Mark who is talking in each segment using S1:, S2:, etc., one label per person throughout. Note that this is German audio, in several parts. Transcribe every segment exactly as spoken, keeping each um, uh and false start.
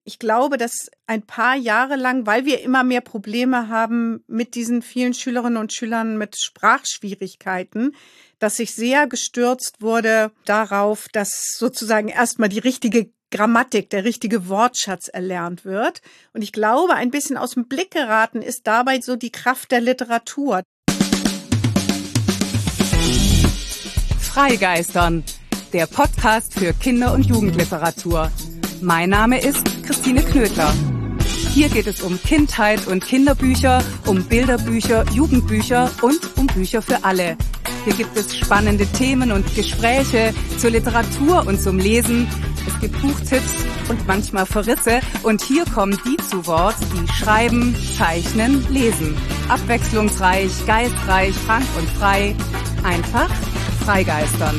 S1: Ich glaube, dass ein paar Jahre lang, weil wir immer mehr Probleme haben mit diesen vielen Schülerinnen und Schülern mit Sprachschwierigkeiten, dass ich sehr gestürzt wurde darauf, dass sozusagen erstmal die richtige Grammatik, der richtige Wortschatz erlernt wird. Und ich glaube, ein bisschen aus dem Blick geraten ist dabei so die Kraft der Literatur.
S2: Freigeistern, der Podcast für Kinder- und Jugendliteratur. Mein Name ist Christine Knödler. Hier geht es um Kindheit und Kinderbücher, um Bilderbücher, Jugendbücher und um Bücher für alle. Hier gibt es spannende Themen und Gespräche zur Literatur und zum Lesen. Es gibt Buchtipps und manchmal Verrisse. Und hier kommen die zu Wort, die schreiben, zeichnen, lesen. Abwechslungsreich, geistreich, frank und frei. Einfach freigeistern.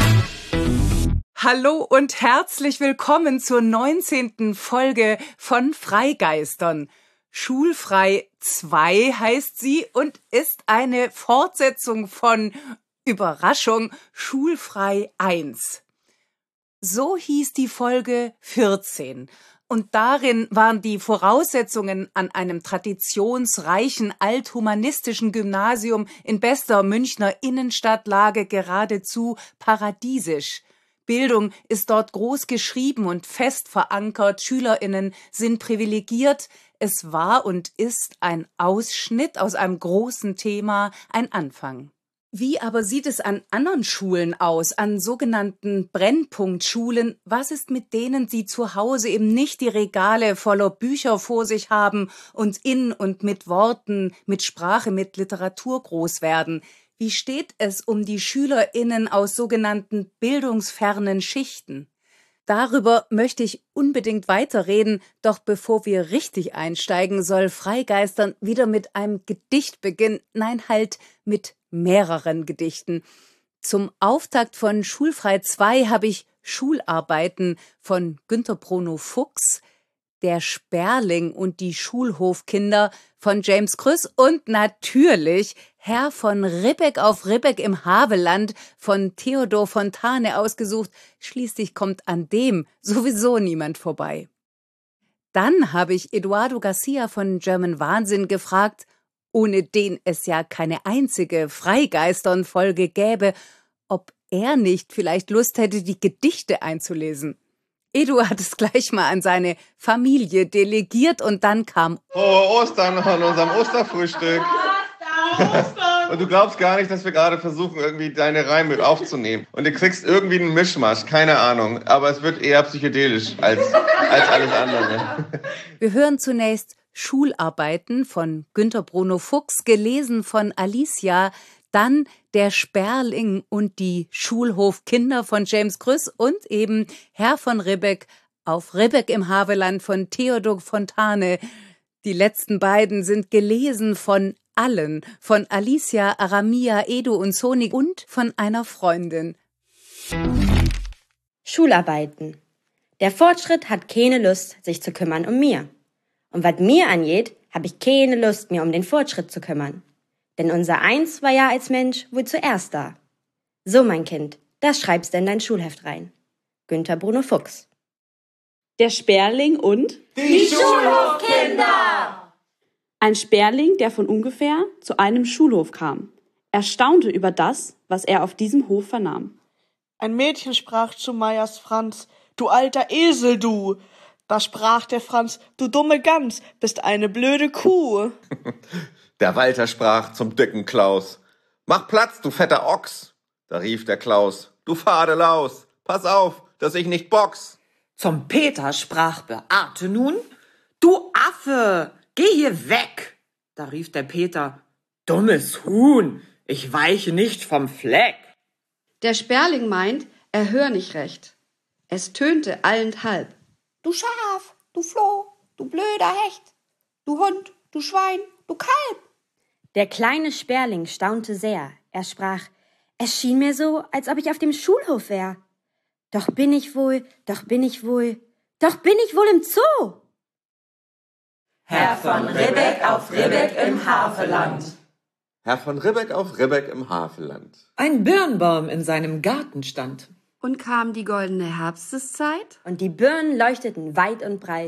S2: Hallo und herzlich willkommen zur neunzehnten Folge von Freigeistern. Schulfrei zwei heißt sie und ist eine Fortsetzung von, Überraschung, Schulfrei eins. So hieß die Folge vierzehn. Und darin waren die Voraussetzungen an einem traditionsreichen althumanistischen Gymnasium in bester Münchner Innenstadtlage geradezu paradiesisch. Bildung ist dort groß geschrieben und fest verankert, SchülerInnen sind privilegiert. Es war und ist ein Ausschnitt aus einem großen Thema, ein Anfang. Wie aber sieht es an anderen Schulen aus, an sogenannten Brennpunktschulen? Was ist mit denen, die zu Hause eben nicht die Regale voller Bücher vor sich haben und in und mit Worten, mit Sprache, mit Literatur groß werden? Wie steht es um die SchülerInnen aus sogenannten bildungsfernen Schichten? Darüber möchte ich unbedingt weiterreden, doch bevor wir richtig einsteigen, soll Freigeistern wieder mit einem Gedicht beginnen. Nein, halt mit mehreren Gedichten. Zum Auftakt von Schulfrei zwei habe ich Schularbeiten von Günter Bruno Fuchs, Der Sperling und die Schulhofkinder von James Krüss und natürlich Herr von Ribbeck auf Ribbeck im Havelland von Theodor Fontane ausgesucht. Schließlich kommt an dem sowieso niemand vorbei. Dann habe ich Eduardo Garcia von German Wahnsinn gefragt, ohne den es ja keine einzige Freigeistern-Folge gäbe, ob er nicht vielleicht Lust hätte, die Gedichte einzulesen. Edu hat es gleich mal an seine Familie delegiert und dann kam
S3: Frohe Ostern an unserem Osterfrühstück. Und du glaubst gar nicht, dass wir gerade versuchen, irgendwie deine Reime mit aufzunehmen. Und du kriegst irgendwie einen Mischmasch, keine Ahnung. Aber es wird eher psychedelisch als, als alles andere.
S2: Wir hören zunächst Schularbeiten von Günter Bruno Fuchs, gelesen von Alicia, dann Der Sperling und die Schulhofkinder von James Krüss und eben Herr von Ribbeck auf Ribbeck im Havelland von Theodor Fontane. Die letzten beiden sind gelesen von allen, von Alicia, Aramia, Edu und Soni und von einer Freundin.
S4: Schularbeiten. Der Fortschritt hat keine Lust, sich zu kümmern um mir. Und was mir angeht, habe ich keine Lust, mir um den Fortschritt zu kümmern. Denn unser Eins war ja als Mensch wohl zuerst da. So, mein Kind, das schreibst du in dein Schulheft rein. Günter Bruno Fuchs.
S5: Der Sperling und
S6: die Schulhofkinder!
S5: Ein Sperling, der von ungefähr zu einem Schulhof kam. Er staunte über das, was er auf diesem Hof vernahm.
S6: Ein Mädchen sprach zu Meyers Franz, du alter Esel, du! Da sprach der Franz, du dumme Gans, bist eine blöde Kuh.
S3: Der Walter sprach zum dicken Klaus, mach Platz, du fetter Ochs. Da rief der Klaus, du fade Laus, pass auf, dass ich nicht box.
S7: Zum Peter sprach Beate nun, du Affe, geh hier weg. Da rief der Peter, dummes Huhn, ich weiche nicht vom Fleck.
S8: Der Sperling meint, er hör nicht recht. Es tönte allenthalb.
S9: Du Schaf, du Floh, du blöder Hecht, du Hund, du Schwein, du Kalb.
S4: Der kleine Sperling staunte sehr. Er sprach, es schien mir so, als ob ich auf dem Schulhof wär. Doch bin ich wohl, doch bin ich wohl, doch bin ich wohl im Zoo.
S10: Herr von Ribbeck auf Ribbeck im Havelland.
S3: Herr von Ribbeck auf Ribbeck im Havelland.
S11: Ein Birnbaum in seinem Garten stand.
S8: Und kam die goldene Herbsteszeit?
S4: Und die Birnen leuchteten weit und breit.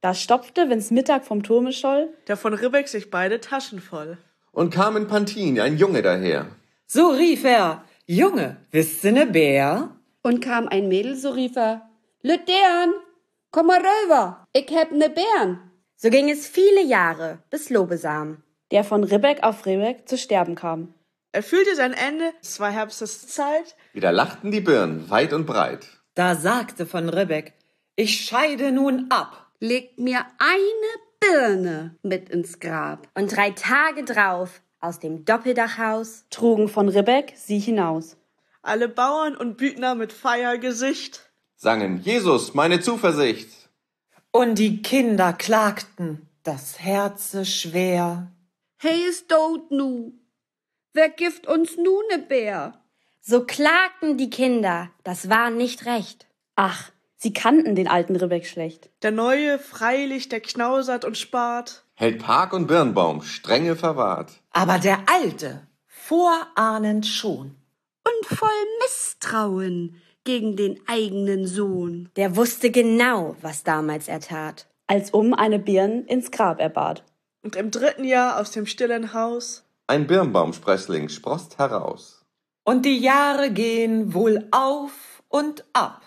S5: Da stopfte, wenn's Mittag vom Turme scholl,
S6: der von Ribbeck sich beide Taschen voll.
S3: Und kam in Pantin ein Junge daher.
S11: So rief er, Junge, wisst ihr ne Bär?
S8: Und kam ein Mädel, so rief er, Lüdern, komm mal rüber, ich heb ne Bären.
S4: So ging es viele Jahre, bis Lobesam,
S5: der von Ribbeck auf Ribbeck zu sterben kam.
S6: Er fühlte sein Ende, es war Herbsteszeit.
S3: Wieder lachten die Birnen, weit und breit.
S11: Da sagte von Ribbeck, ich scheide nun ab.
S8: Legt mir eine Birne mit ins Grab.
S4: Und drei Tage drauf, aus dem Doppeldachhaus,
S5: trugen von Ribbeck sie hinaus.
S6: Alle Bauern und Büdner mit Feiergesicht
S3: sangen, Jesus, meine Zuversicht.
S11: Und die Kinder klagten, das Herze schwer.
S8: Hey, ist tot nu. Wer gibt uns nu ne Bär?
S4: So klagten die Kinder, das war nicht recht.
S5: Ach, sie kannten den alten Ribbeck schlecht.
S6: Der Neue, freilich, der knausert und spart,
S3: hält Park und Birnbaum strenge verwahrt.
S11: Aber der Alte, vorahnend schon.
S8: Und voll Misstrauen gegen den eigenen Sohn.
S4: Der wusste genau, was damals er tat.
S5: Als um eine Birn ins Grab er bat.
S6: Und im dritten Jahr aus dem stillen Haus
S3: ein Birnbaumsprössling sproßt heraus.
S11: Und die Jahre gehen wohl auf und ab.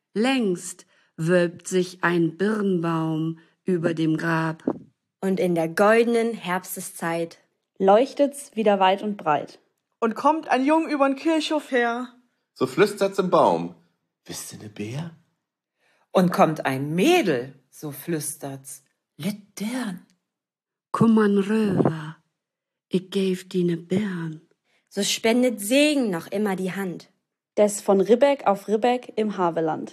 S8: Längst wölbt sich ein Birnbaum über dem Grab.
S4: Und in der goldenen Herbsteszeit
S5: leuchtet's wieder weit und breit.
S6: Und kommt ein Jung übern Kirchhof her.
S3: So flüstert's im Baum, wisst ihr ne Bär?
S11: Und kommt ein Mädel, so flüstert's, Lüdern.
S8: Komm an rüber, ich geb die ne Birn.
S4: So spendet Segen noch immer die Hand.
S5: Des von Ribbeck auf Ribbeck im Havelland.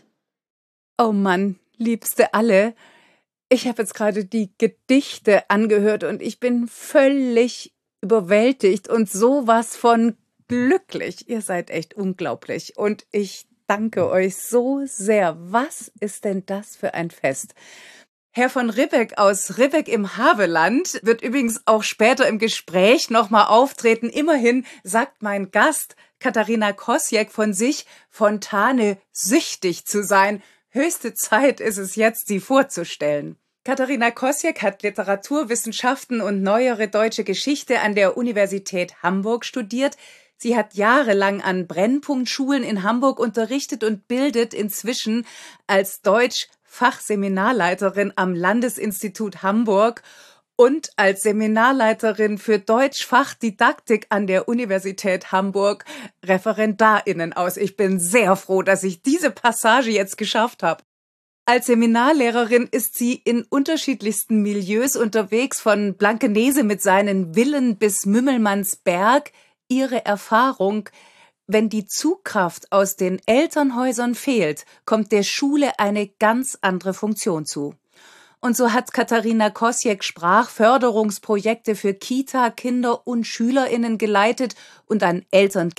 S2: Oh Mann, Liebste alle, ich habe jetzt gerade die Gedichte angehört und ich bin völlig überwältigt und sowas von glücklich. Ihr seid echt unglaublich und ich danke euch so sehr. Was ist denn das für ein Fest? Herr von Ribbeck aus Ribbeck im Havelland wird übrigens auch später im Gespräch nochmal auftreten. Immerhin sagt mein Gast Katharina Kosiek von sich, Fontane süchtig zu sein. Höchste Zeit ist es jetzt, sie vorzustellen. Katharina Kosiek hat Literaturwissenschaften und neuere deutsche Geschichte an der Universität Hamburg studiert. Sie hat jahrelang an Brennpunktschulen in Hamburg unterrichtet und bildet inzwischen als Deutsch-Fachseminarleiterin am Landesinstitut Hamburg und als Seminarleiterin für Deutsch-Fachdidaktik an der Universität Hamburg ReferendarInnen aus. Ich bin sehr froh, dass ich diese Passage jetzt geschafft habe. Als Seminarlehrerin ist sie in unterschiedlichsten Milieus unterwegs, von Blankenese mit seinen Villen bis Mümmelmannsberg. Ihre Erfahrung: Wenn die Zugkraft aus den Elternhäusern fehlt, kommt der Schule eine ganz andere Funktion zu. Und so hat Katharina Kosiek Sprachförderungsprojekte für Kita-, Kinder- und SchülerInnen geleitet und ein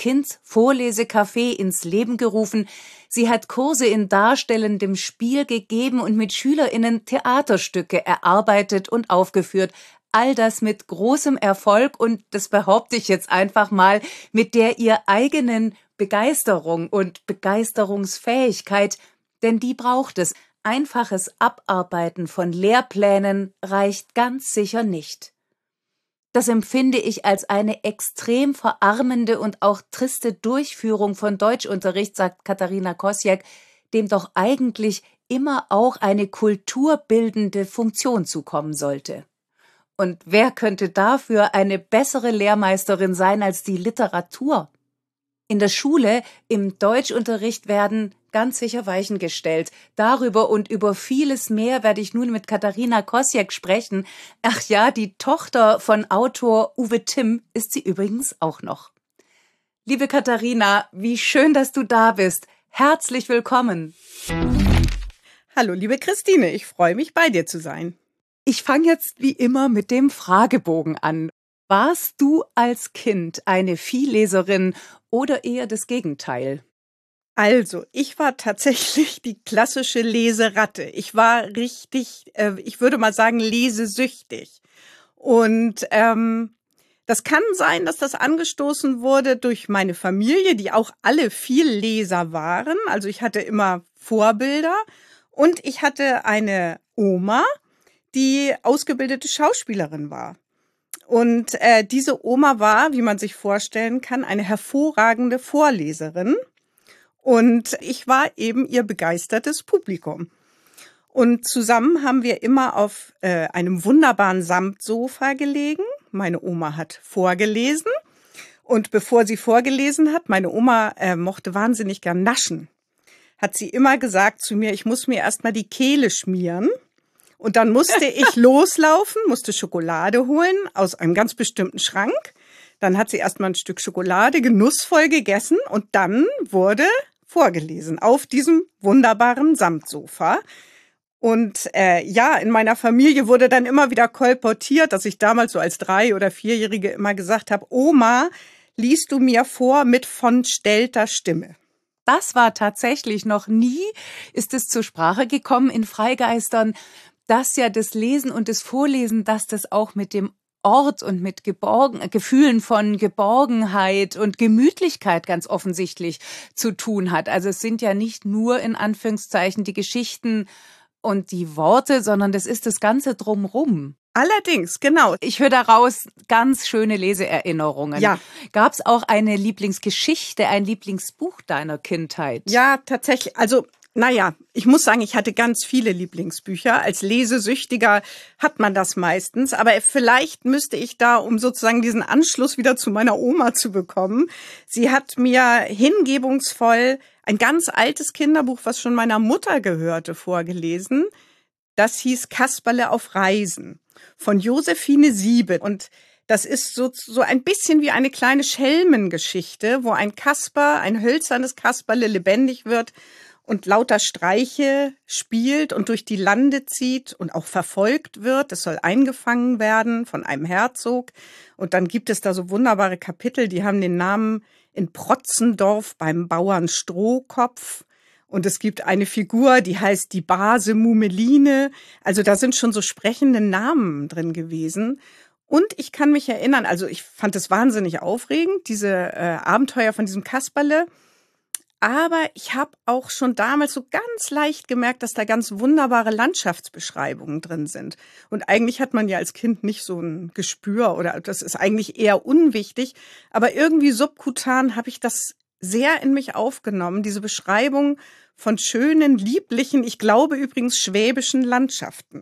S2: Eltern-Kind-Vorlesecafé ins Leben gerufen. Sie hat Kurse in darstellendem Spiel gegeben und mit SchülerInnen Theaterstücke erarbeitet und aufgeführt. All das mit großem Erfolg und, das behaupte ich jetzt einfach mal, mit der ihr eigenen Begeisterung und Begeisterungsfähigkeit, denn die braucht es. Einfaches Abarbeiten von Lehrplänen reicht ganz sicher nicht. Das empfinde ich als eine extrem verarmende und auch triste Durchführung von Deutschunterricht, sagt Katharina Kosiek, dem doch eigentlich immer auch eine kulturbildende Funktion zukommen sollte. Und wer könnte dafür eine bessere Lehrmeisterin sein als die Literatur? In der Schule, im Deutschunterricht werden ganz sicher Weichen gestellt. Darüber und über vieles mehr werde ich nun mit Katharina Kosiek sprechen. Ach ja, die Tochter von Autor Uwe Timm ist sie übrigens auch noch. Liebe Katharina, wie schön, dass du da bist. Herzlich willkommen.
S1: Hallo, liebe Christine, ich freue mich, bei dir zu sein.
S2: Ich fange jetzt wie immer mit dem Fragebogen an. Warst du als Kind eine Vielleserin oder eher das Gegenteil?
S1: Also, ich war tatsächlich die klassische Leseratte. Ich war richtig, äh, ich würde mal sagen, lesesüchtig. Und ähm, das kann sein, dass das angestoßen wurde durch meine Familie, die auch alle Vielleser waren. Also ich hatte immer Vorbilder und ich hatte eine Oma, die ausgebildete Schauspielerin war. Und äh, diese Oma war, wie man sich vorstellen kann, eine hervorragende Vorleserin. Und ich war eben ihr begeistertes Publikum. Und zusammen haben wir immer auf äh, einem wunderbaren Samtsofa gelegen. Meine Oma hat vorgelesen. Und bevor sie vorgelesen hat, meine Oma äh, mochte wahnsinnig gern naschen, hat sie immer gesagt zu mir, ich muss mir erstmal die Kehle schmieren. Und dann musste ich loslaufen, musste Schokolade holen aus einem ganz bestimmten Schrank. Dann hat sie erstmal ein Stück Schokolade genussvoll gegessen und dann wurde vorgelesen auf diesem wunderbaren Samtsofa. Und äh, ja, in meiner Familie wurde dann immer wieder kolportiert, dass ich damals so als Drei- oder Vierjährige immer gesagt habe, Oma, liest du mir vor mit von stellter Stimme.
S2: Das war tatsächlich noch nie, ist es zur Sprache gekommen in Freigeistern, dass ja das Lesen und das Vorlesen, dass das auch mit dem Ort und mit Geborgen, Gefühlen von Geborgenheit und Gemütlichkeit ganz offensichtlich zu tun hat. Also es sind ja nicht nur in Anführungszeichen die Geschichten und die Worte, sondern das ist das Ganze drumrum.
S1: Allerdings, genau.
S2: Ich höre daraus ganz schöne Leseerinnerungen.
S1: Ja.
S2: Gab es auch eine Lieblingsgeschichte, ein Lieblingsbuch deiner Kindheit?
S1: Ja, tatsächlich. Also naja, ich muss sagen, ich hatte ganz viele Lieblingsbücher. Als Lesesüchtiger hat man das meistens. Aber vielleicht müsste ich da, um sozusagen diesen Anschluss wieder zu meiner Oma zu bekommen, sie hat mir hingebungsvoll ein ganz altes Kinderbuch, was schon meiner Mutter gehörte, vorgelesen. Das hieß Kasperle auf Reisen von Josephine Siebe. Und das ist so, so ein bisschen wie eine kleine Schelmengeschichte, wo ein Kasper, ein hölzernes Kasperle lebendig wird und lauter Streiche spielt und durch die Lande zieht und auch verfolgt wird. Es soll eingefangen werden von einem Herzog. Und dann gibt es da so wunderbare Kapitel, die haben den Namen in Protzendorf beim Bauern Strohkopf. Und es gibt eine Figur, die heißt die Base Mumeline. Also da sind schon so sprechende Namen drin gewesen. Und ich kann mich erinnern, also ich fand es wahnsinnig aufregend, diese äh, Abenteuer von diesem Kasperle. Aber ich habe auch schon damals so ganz leicht gemerkt, dass da ganz wunderbare Landschaftsbeschreibungen drin sind. Und eigentlich hat man ja als Kind nicht so ein Gespür oder das ist eigentlich eher unwichtig. Aber irgendwie subkutan habe ich das sehr in mich aufgenommen, diese Beschreibung von schönen, lieblichen, ich glaube übrigens schwäbischen Landschaften.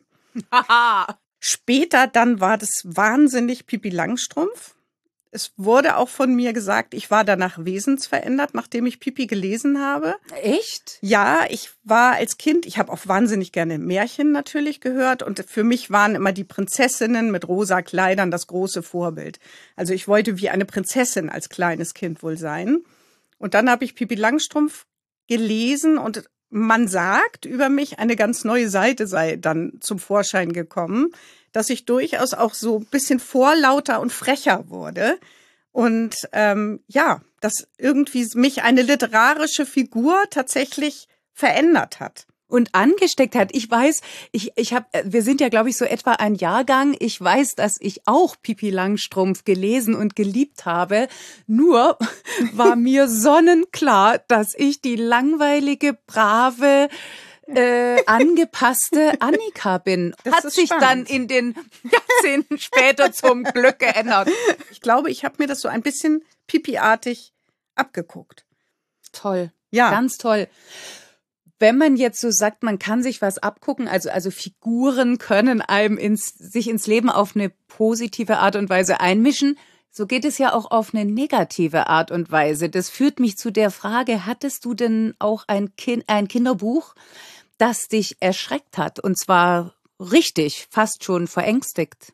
S1: Später dann war das wahnsinnig Pippi Langstrumpf. Es wurde auch von mir gesagt, ich war danach wesensverändert, nachdem ich Pippi gelesen habe.
S2: Echt?
S1: Ja, ich war als Kind, ich habe auch wahnsinnig gerne Märchen natürlich gehört und für mich waren immer die Prinzessinnen mit rosa Kleidern das große Vorbild. Also ich wollte wie eine Prinzessin als kleines Kind wohl sein. Und dann habe ich Pippi Langstrumpf gelesen und man sagt über mich, eine ganz neue Seite sei dann zum Vorschein gekommen, dass ich durchaus auch so ein bisschen vorlauter und frecher wurde. Und ähm, ja, dass irgendwie mich eine literarische Figur tatsächlich verändert hat.
S2: Und angesteckt hat. Ich weiß, ich ich habe, wir sind ja, glaube ich, so etwa ein Jahrgang. Ich weiß, dass ich auch Pippi Langstrumpf gelesen und geliebt habe. Nur war mir sonnenklar, dass ich die langweilige, brave, äh, angepasste Annika bin.
S1: Das
S2: Hat
S1: ist
S2: sich
S1: spannend.
S2: dann in den Jahrzehnten später zum Glück geändert.
S1: Ich glaube, ich habe mir das so ein bisschen Pipi-artig abgeguckt.
S2: Toll.
S1: Ja.
S2: Ganz toll. Wenn man jetzt so sagt, man kann sich was abgucken, also, also Figuren können einem ins, sich ins Leben auf eine positive Art und Weise einmischen, so geht es ja auch auf eine negative Art und Weise. Das führt mich zu der Frage, hattest du denn auch ein Kind, ein Kinderbuch, das dich erschreckt hat? Und zwar richtig, fast schon verängstigt?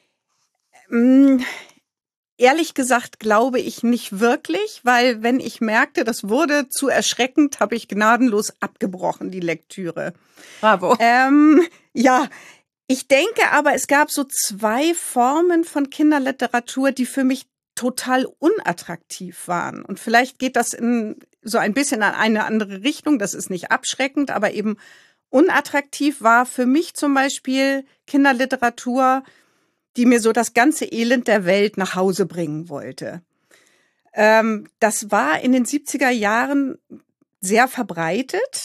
S1: Mm. Ehrlich gesagt glaube ich nicht wirklich, weil wenn ich merkte, das wurde zu erschreckend, habe ich gnadenlos abgebrochen, die Lektüre.
S2: Bravo.
S1: Ähm, ja, ich denke aber, es gab so zwei Formen von Kinderliteratur, die für mich total unattraktiv waren. Und vielleicht geht das in so ein bisschen in eine andere Richtung. Das ist nicht abschreckend, aber eben unattraktiv war für mich zum Beispiel Kinderliteratur, die mir so das ganze Elend der Welt nach Hause bringen wollte. Ähm, das war in den siebziger Jahren sehr verbreitet,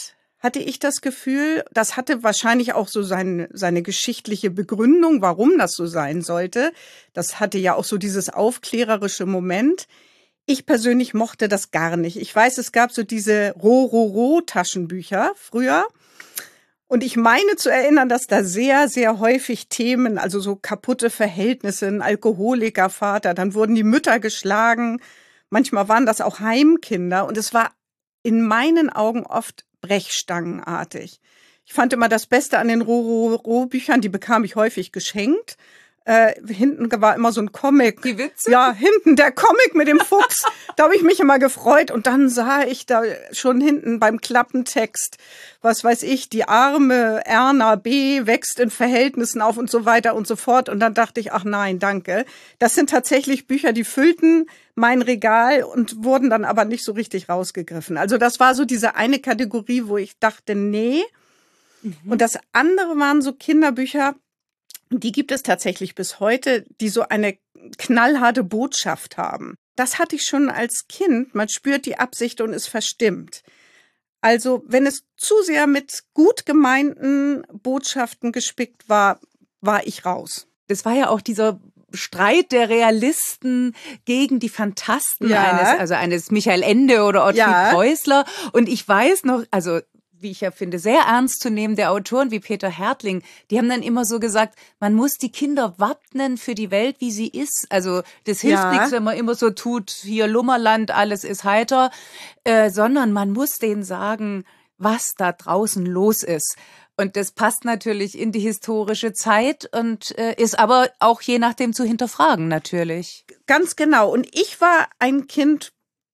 S1: hatte ich das Gefühl, das hatte wahrscheinlich auch so seine, seine geschichtliche Begründung, warum das so sein sollte. Das hatte ja auch so dieses aufklärerische Moment. Ich persönlich mochte das gar nicht. Ich weiß, es gab so diese Ro-Ro-Ro-Taschenbücher früher. Und ich meine zu erinnern, dass da sehr, sehr häufig Themen, also so kaputte Verhältnisse, ein Alkoholikervater, dann wurden die Mütter geschlagen. Manchmal waren das auch Heimkinder. Und es war in meinen Augen oft brechstangenartig. Ich fand immer das Beste an den Ro-Ro-Ro-Büchern, die bekam ich häufig geschenkt. Äh, hinten war immer so ein Comic.
S2: Die Witze?
S1: Ja, hinten der Comic mit dem Fuchs. Da habe ich mich immer gefreut. Und dann sah ich da schon hinten beim Klappentext, was weiß ich, die arme Erna B. wächst in Verhältnissen auf und so weiter und so fort. Und dann dachte ich, ach nein, danke. Das sind tatsächlich Bücher, die füllten mein Regal und wurden dann aber nicht so richtig rausgegriffen. Also das war so diese eine Kategorie, wo ich dachte, nee. Mhm. Und das andere waren so Kinderbücher, die gibt es tatsächlich bis heute, die so eine knallharte Botschaft haben. Das hatte ich schon als Kind. Man spürt die Absicht und ist verstimmt. Also wenn es zu sehr mit gut gemeinten Botschaften gespickt war, war ich raus.
S2: Das war ja auch dieser Streit der Realisten gegen die Phantasten
S1: ja.
S2: eines, also eines Michael Ende oder Ottfried
S1: ja.
S2: Preußler. Und ich weiß noch, also wie ich ja finde, sehr ernst zu nehmen, der Autoren wie Peter Härtling, die haben dann immer so gesagt, man muss die Kinder wappnen für die Welt, wie sie ist. Also das hilft
S1: ja.
S2: nichts, wenn man immer so tut, hier Lummerland, alles ist heiter, äh, sondern man muss denen sagen, was da draußen los ist. Und das passt natürlich in die historische Zeit und äh, ist aber auch je nachdem zu hinterfragen natürlich.
S1: Ganz genau. Und ich war ein Kind,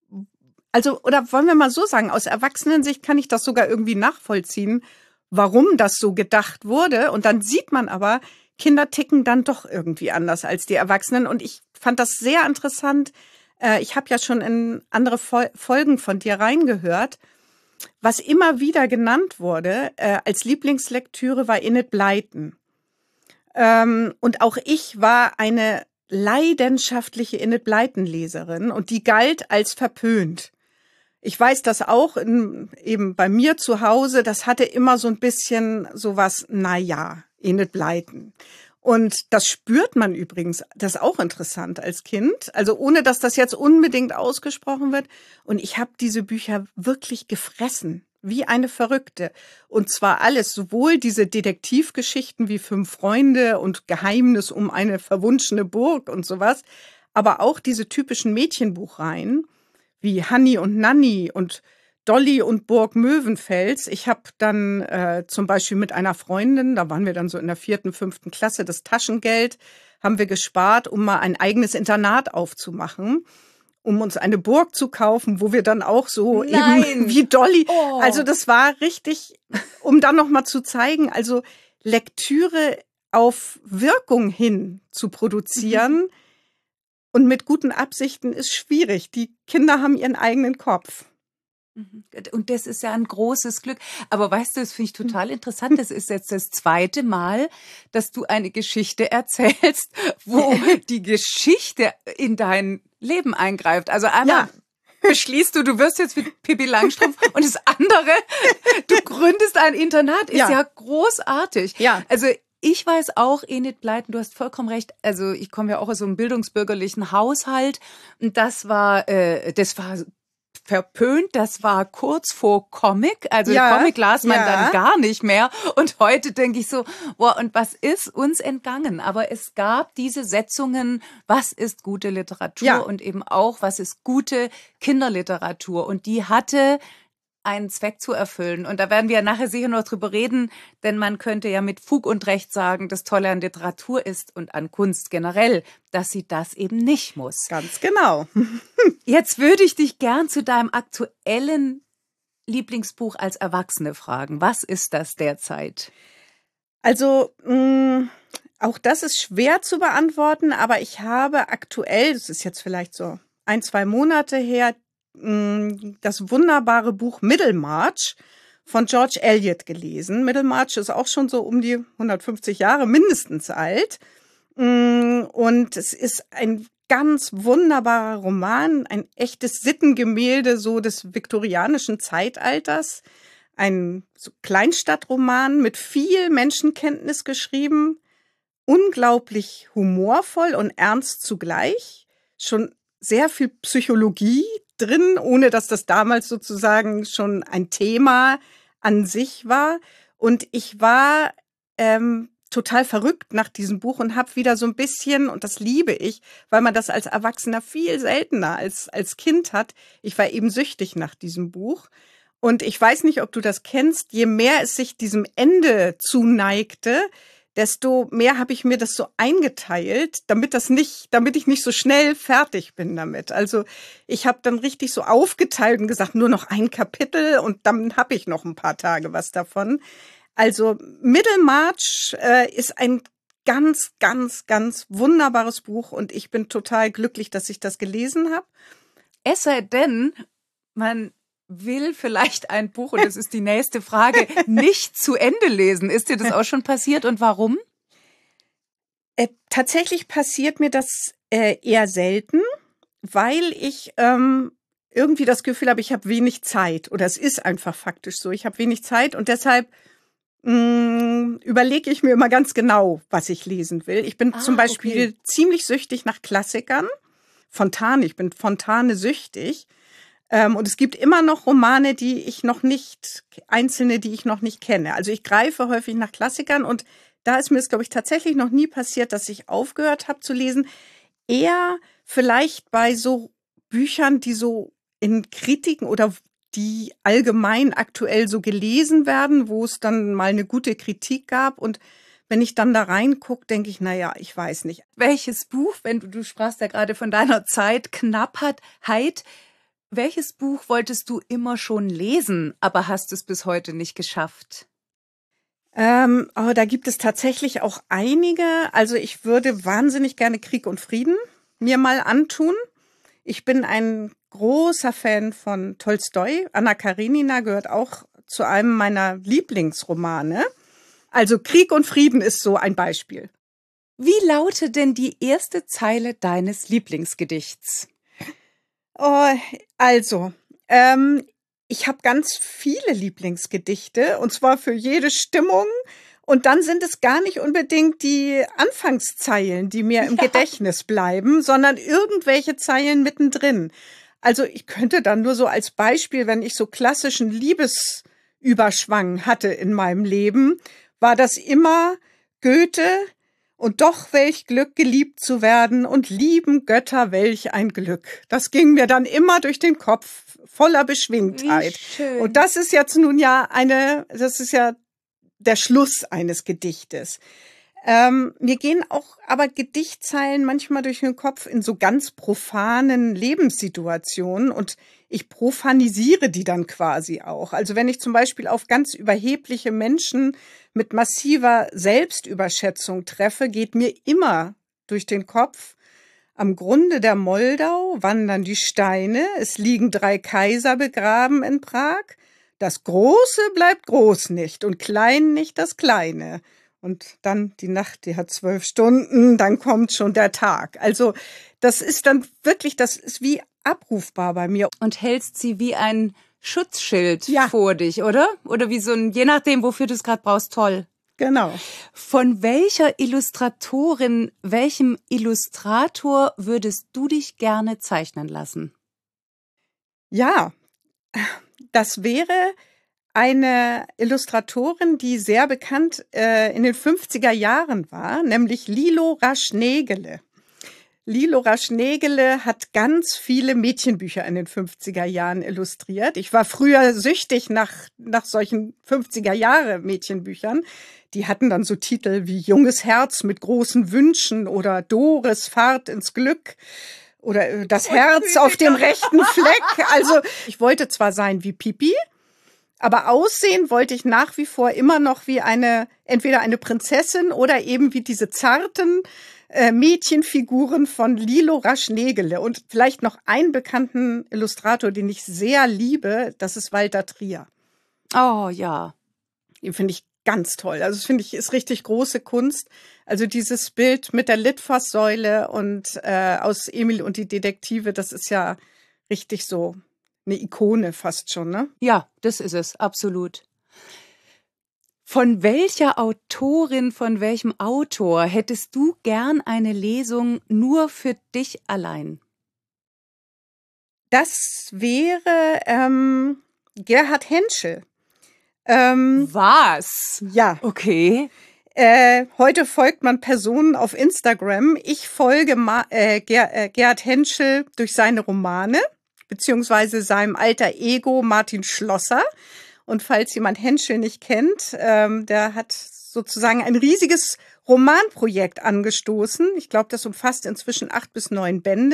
S1: also, oder wollen wir mal so sagen, aus Erwachsenensicht kann ich das sogar irgendwie nachvollziehen, warum das so gedacht wurde. Und dann sieht man aber, Kinder ticken dann doch irgendwie anders als die Erwachsenen. Und ich fand das sehr interessant. Ich habe ja schon in andere Folgen von dir reingehört. Was immer wieder genannt wurde als Lieblingslektüre war Enid Blyton. Und auch ich war eine leidenschaftliche Enid Blyton-Leserin und die galt als verpönt. Ich weiß das auch in, eben bei mir zu Hause, das hatte immer so ein bisschen sowas, na ja, Enid Blyton. Und das spürt man übrigens, das ist auch interessant als Kind, also ohne dass das jetzt unbedingt ausgesprochen wird. Und ich habe diese Bücher wirklich gefressen, wie eine Verrückte. Und zwar alles, sowohl diese Detektivgeschichten wie Fünf Freunde und Geheimnis um eine verwunschene Burg und sowas, aber auch diese typischen Mädchenbuchreihen, wie Hanni und Nanni und Dolly und Burg Möwenfels. Ich habe dann äh, zum Beispiel mit einer Freundin, da waren wir dann so in der vierten, fünften Klasse, das Taschengeld haben wir gespart, um mal ein eigenes Internat aufzumachen, um uns eine Burg zu kaufen, wo wir dann auch so
S2: Nein.
S1: eben wie Dolly.
S2: Oh.
S1: Also das war richtig, um dann noch mal zu zeigen, also Lektüre auf Wirkung hin zu produzieren. Mhm. Und mit guten Absichten ist schwierig. Die Kinder haben ihren eigenen Kopf.
S2: Und das ist ja ein großes Glück. Aber weißt du, das finde ich total interessant. Das ist jetzt das zweite Mal, dass du eine Geschichte erzählst, wo die Geschichte in dein Leben eingreift. Also einmal ja. beschließt du, du wirst jetzt wie Pippi Langstrumpf und das andere, du gründest ein Internat. Ist ja, ja großartig.
S1: Ja.
S2: Also ich weiß auch, Enid Blyton, du hast vollkommen recht. Also ich komme ja auch aus so einem bildungsbürgerlichen Haushalt und das war, äh, das war verpönt, das war kurz vor Comic. Also
S1: ja,
S2: Comic las man
S1: ja.
S2: dann gar nicht mehr. Und heute denke ich so, boah, und was ist uns entgangen? Aber es gab diese Setzungen, was ist gute Literatur
S1: ja.
S2: und eben auch, was ist gute Kinderliteratur? Und die hatte einen Zweck zu erfüllen. Und da werden wir nachher sicher noch drüber reden, denn man könnte ja mit Fug und Recht sagen, das Tolle an Literatur ist und an Kunst generell, dass sie das eben nicht muss.
S1: Ganz genau.
S2: Jetzt würde ich dich gern zu deinem aktuellen Lieblingsbuch als Erwachsene fragen. Was ist das derzeit?
S1: Also, mh, auch das ist schwer zu beantworten, aber ich habe aktuell, das ist jetzt vielleicht so ein, zwei Monate her, das wunderbare Buch Middlemarch von George Eliot gelesen. Middlemarch ist auch schon so um die hundertfünfzig Jahre mindestens alt. Und es ist ein ganz wunderbarer Roman, ein echtes Sittengemälde so des viktorianischen Zeitalters. ein so Kleinstadtroman mit viel Menschenkenntnis geschrieben, unglaublich humorvoll und ernst zugleich, schon sehr viel Psychologie drin, ohne dass das damals sozusagen schon ein Thema an sich war. Und ich war ähm, total verrückt nach diesem Buch und habe wieder so ein bisschen, und das liebe ich, weil man das als Erwachsener viel seltener als als Kind hat. Ich war eben süchtig nach diesem Buch. Und ich weiß nicht, ob du das kennst, je mehr es sich diesem Ende zuneigte, desto mehr habe ich mir das so eingeteilt, damit das nicht, damit ich nicht so schnell fertig bin damit. Also ich habe dann richtig so aufgeteilt und gesagt, nur noch ein Kapitel und dann habe ich noch ein paar Tage was davon. Also Middlemarch äh, ist ein ganz, ganz, ganz wunderbares Buch und ich bin total glücklich, dass ich das gelesen habe.
S2: Es sei denn, man will vielleicht ein Buch, und das ist die nächste Frage, nicht zu Ende lesen. Ist dir das auch schon passiert und warum?
S1: Äh, tatsächlich passiert mir das äh, eher selten, weil ich ähm, irgendwie das Gefühl habe, ich habe wenig Zeit. Oder es ist einfach faktisch so, ich habe wenig Zeit und deshalb mh, überlege ich mir immer ganz genau, was ich lesen will. Ich bin ah, zum Beispiel okay. ziemlich süchtig nach Klassikern. Fontane, ich bin Fontane süchtig. Und es gibt immer noch Romane, die ich noch nicht, einzelne, die ich noch nicht kenne. Also ich greife häufig nach Klassikern und da ist mir es, glaube ich, tatsächlich noch nie passiert, dass ich aufgehört habe zu lesen. Eher vielleicht bei so Büchern, die so in Kritiken oder die allgemein aktuell so gelesen werden, wo es dann mal eine gute Kritik gab. Und wenn ich dann da reingucke, denke ich, naja, ich weiß nicht.
S2: Welches Buch, wenn du, du sprachst ja gerade von deiner Zeit, Knappheit, welches Buch wolltest du immer schon lesen, aber hast es bis heute nicht geschafft?
S1: Ähm, oh, da gibt es tatsächlich auch einige. Also ich würde wahnsinnig gerne Krieg und Frieden mir mal antun. Ich bin ein großer Fan von Tolstoi. Anna Karenina gehört auch zu einem meiner Lieblingsromane. Also Krieg und Frieden ist so ein Beispiel.
S2: Wie lautet denn die erste Zeile deines Lieblingsgedichts?
S1: Oh, also, ähm, ich habe ganz viele Lieblingsgedichte und zwar für jede Stimmung und dann sind es gar nicht unbedingt die Anfangszeilen, die mir im ja. Gedächtnis bleiben, sondern irgendwelche Zeilen mittendrin. Also ich könnte dann nur so als Beispiel, wenn ich so klassischen Liebesüberschwang hatte in meinem Leben, war das immer Goethe. Und doch welch Glück, geliebt zu werden und lieben Götter, welch ein Glück. Das ging mir dann immer durch den Kopf, voller Beschwingtheit. Und das ist jetzt nun ja eine, das ist ja der Schluss eines Gedichtes. Ähm, mir gehen auch aber Gedichtzeilen manchmal durch den Kopf in so ganz profanen Lebenssituationen und ich profanisiere die dann quasi auch. Also wenn ich zum Beispiel auf ganz überhebliche Menschen mit massiver Selbstüberschätzung treffe, geht mir immer durch den Kopf: Am Grunde der Moldau wandern die Steine, es liegen drei Kaiser begraben in Prag. Das Große bleibt groß nicht und klein nicht das Kleine. Und dann die Nacht, die hat zwölf Stunden, dann kommt schon der Tag. Also das ist dann wirklich, das ist wie abrufbar bei mir.
S2: Und hältst sie wie ein Schutzschild ja. vor dich, oder? Oder wie so ein, je nachdem, wofür du es gerade brauchst, toll.
S1: Genau.
S2: Von welcher Illustratorin, welchem Illustrator würdest du dich gerne zeichnen lassen?
S1: Ja, das wäre eine Illustratorin, die sehr bekannt äh, in den fünfziger Jahren war, nämlich Lilo Raschnegele. Lilo Raschnegele hat ganz viele Mädchenbücher in den fünfziger Jahren illustriert. Ich war früher süchtig nach, nach solchen fünfziger Jahre Mädchenbüchern. Die hatten dann so Titel wie Junges Herz mit großen Wünschen oder Doris Fahrt ins Glück oder Das Herz auf dem rechten Fleck. Also ich wollte zwar sein wie Pipi, aber aussehen wollte ich nach wie vor immer noch wie eine, entweder eine Prinzessin oder eben wie diese zarten äh, Mädchenfiguren von Lilo Raschnegele. Und vielleicht noch einen bekannten Illustrator, den ich sehr liebe, das ist Walter Trier.
S2: Oh ja.
S1: Den finde ich ganz toll. Also das finde ich ist richtig große Kunst. Also dieses Bild mit der Litfaßsäule und äh, aus Emil und die Detektive, das ist ja richtig so eine Ikone fast schon, ne?
S2: Ja, das ist es, absolut. Von welcher Autorin, von welchem Autor hättest du gern eine Lesung nur für dich allein?
S1: Das wäre ähm, Gerhard Henschel. Ähm,
S2: Was?
S1: Ja.
S2: Okay.
S1: Äh, heute folgt man Personen auf Instagram. Ich folge Ma äh, Ger äh, Gerhard Henschel durch seine Romane, beziehungsweise seinem alter Ego Martin Schlosser. Und falls jemand Henschel nicht kennt, ähm, der hat sozusagen ein riesiges Romanprojekt angestoßen. Ich glaube, das umfasst inzwischen acht bis neun Bände.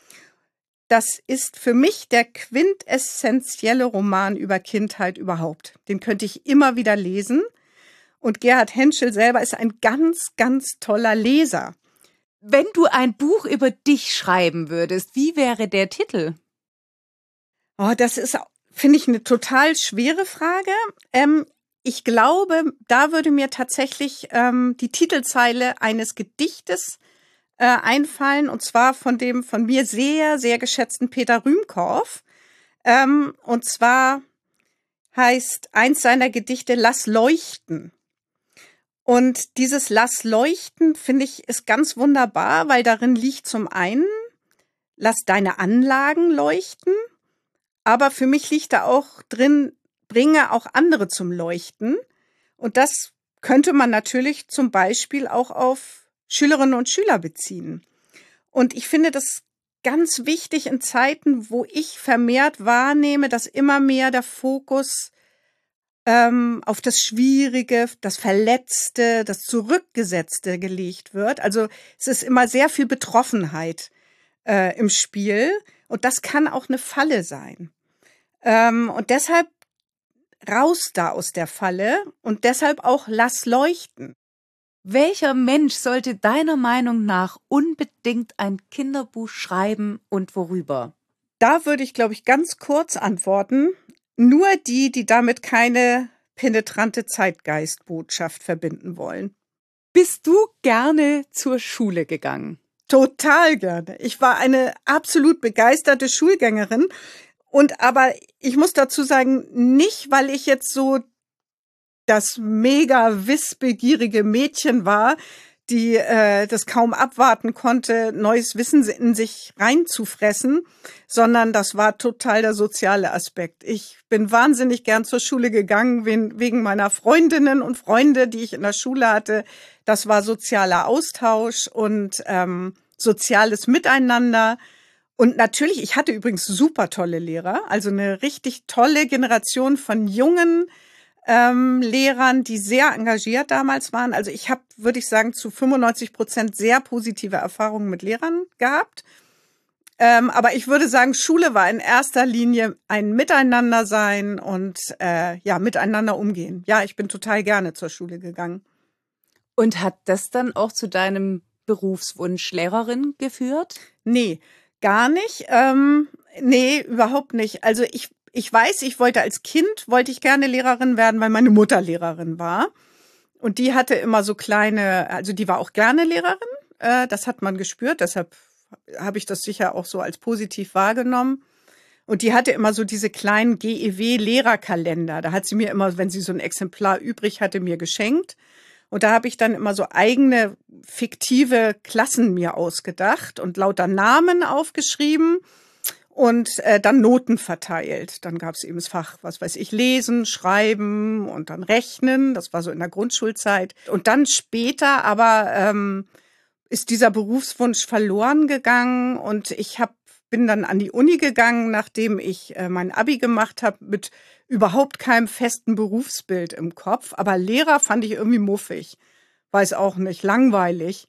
S1: Das ist für mich der quintessentielle Roman über Kindheit überhaupt. Den könnte ich immer wieder lesen. Und Gerhard Henschel selber ist ein ganz, ganz toller Leser.
S2: Wenn du ein Buch über dich schreiben würdest, wie wäre der Titel?
S1: Oh, das ist, finde ich, eine total schwere Frage. Ähm, ich glaube, da würde mir tatsächlich ähm, die Titelzeile eines Gedichtes äh, einfallen, und zwar von dem von mir sehr, sehr geschätzten Peter Rühmkorff. Ähm, und zwar heißt eins seiner Gedichte Lass leuchten. Und dieses Lass leuchten, finde ich, ist ganz wunderbar, weil darin liegt zum einen, lass deine Anlagen leuchten, aber für mich liegt da auch drin, bringe auch andere zum Leuchten. Und das könnte man natürlich zum Beispiel auch auf Schülerinnen und Schüler beziehen. Und ich finde das ganz wichtig in Zeiten, wo ich vermehrt wahrnehme, dass immer mehr der Fokus ähm, auf das Schwierige, das Verletzte, das Zurückgesetzte gelegt wird. Also es ist immer sehr viel Betroffenheit äh, im Spiel. Und das kann auch eine Falle sein. Ähm, und deshalb raus da aus der Falle und deshalb auch lass leuchten.
S2: Welcher Mensch sollte deiner Meinung nach unbedingt ein Kinderbuch schreiben und worüber?
S1: Da würde ich, glaube ich, ganz kurz antworten. Nur die, die damit keine penetrante Zeitgeistbotschaft verbinden wollen.
S2: Bist du gerne zur Schule gegangen?
S1: Total gerne. Ich war eine absolut begeisterte Schulgängerin. Und aber ich muss dazu sagen, nicht, weil ich jetzt so das mega wissbegierige Mädchen war, die äh, das kaum abwarten konnte, neues Wissen in sich reinzufressen, sondern das war total der soziale Aspekt. Ich bin wahnsinnig gern zur Schule gegangen wegen meiner Freundinnen und Freunde, die ich in der Schule hatte. Das war sozialer Austausch und ähm, soziales Miteinander. Und natürlich, ich hatte übrigens super tolle Lehrer, also eine richtig tolle Generation von jungen ähm, Lehrern, die sehr engagiert damals waren. Also ich habe, würde ich sagen, zu fünfundneunzig Prozent sehr positive Erfahrungen mit Lehrern gehabt. Ähm, aber ich würde sagen, Schule war in erster Linie ein Miteinander sein und äh, ja, miteinander umgehen. Ja, ich bin total gerne zur Schule gegangen.
S2: Und hat das dann auch zu deinem Berufswunsch Lehrerin geführt?
S1: Nee, gar nicht. Ähm, nee, überhaupt nicht. Also ich Ich weiß, ich wollte als Kind, wollte ich gerne Lehrerin werden, weil meine Mutter Lehrerin war. Und die hatte immer so kleine, also die war auch gerne Lehrerin. Äh, das hat man gespürt, deshalb habe ich das sicher auch so als positiv wahrgenommen. Und die hatte immer so diese kleinen G E W-Lehrerkalender. Da hat sie mir immer, wenn sie so ein Exemplar übrig hatte, mir geschenkt. Und da habe ich dann immer so eigene fiktive Klassen mir ausgedacht und lauter Namen aufgeschrieben. Und äh, dann Noten verteilt. Dann gab es eben das Fach, was weiß ich, Lesen, Schreiben und dann Rechnen. Das war so in der Grundschulzeit. Und dann später aber ähm, ist dieser Berufswunsch verloren gegangen. Und ich hab, bin dann an die Uni gegangen, nachdem ich äh, mein Abi gemacht habe, mit überhaupt keinem festen Berufsbild im Kopf. Aber Lehrer fand ich irgendwie muffig. Weiß auch nicht, langweilig.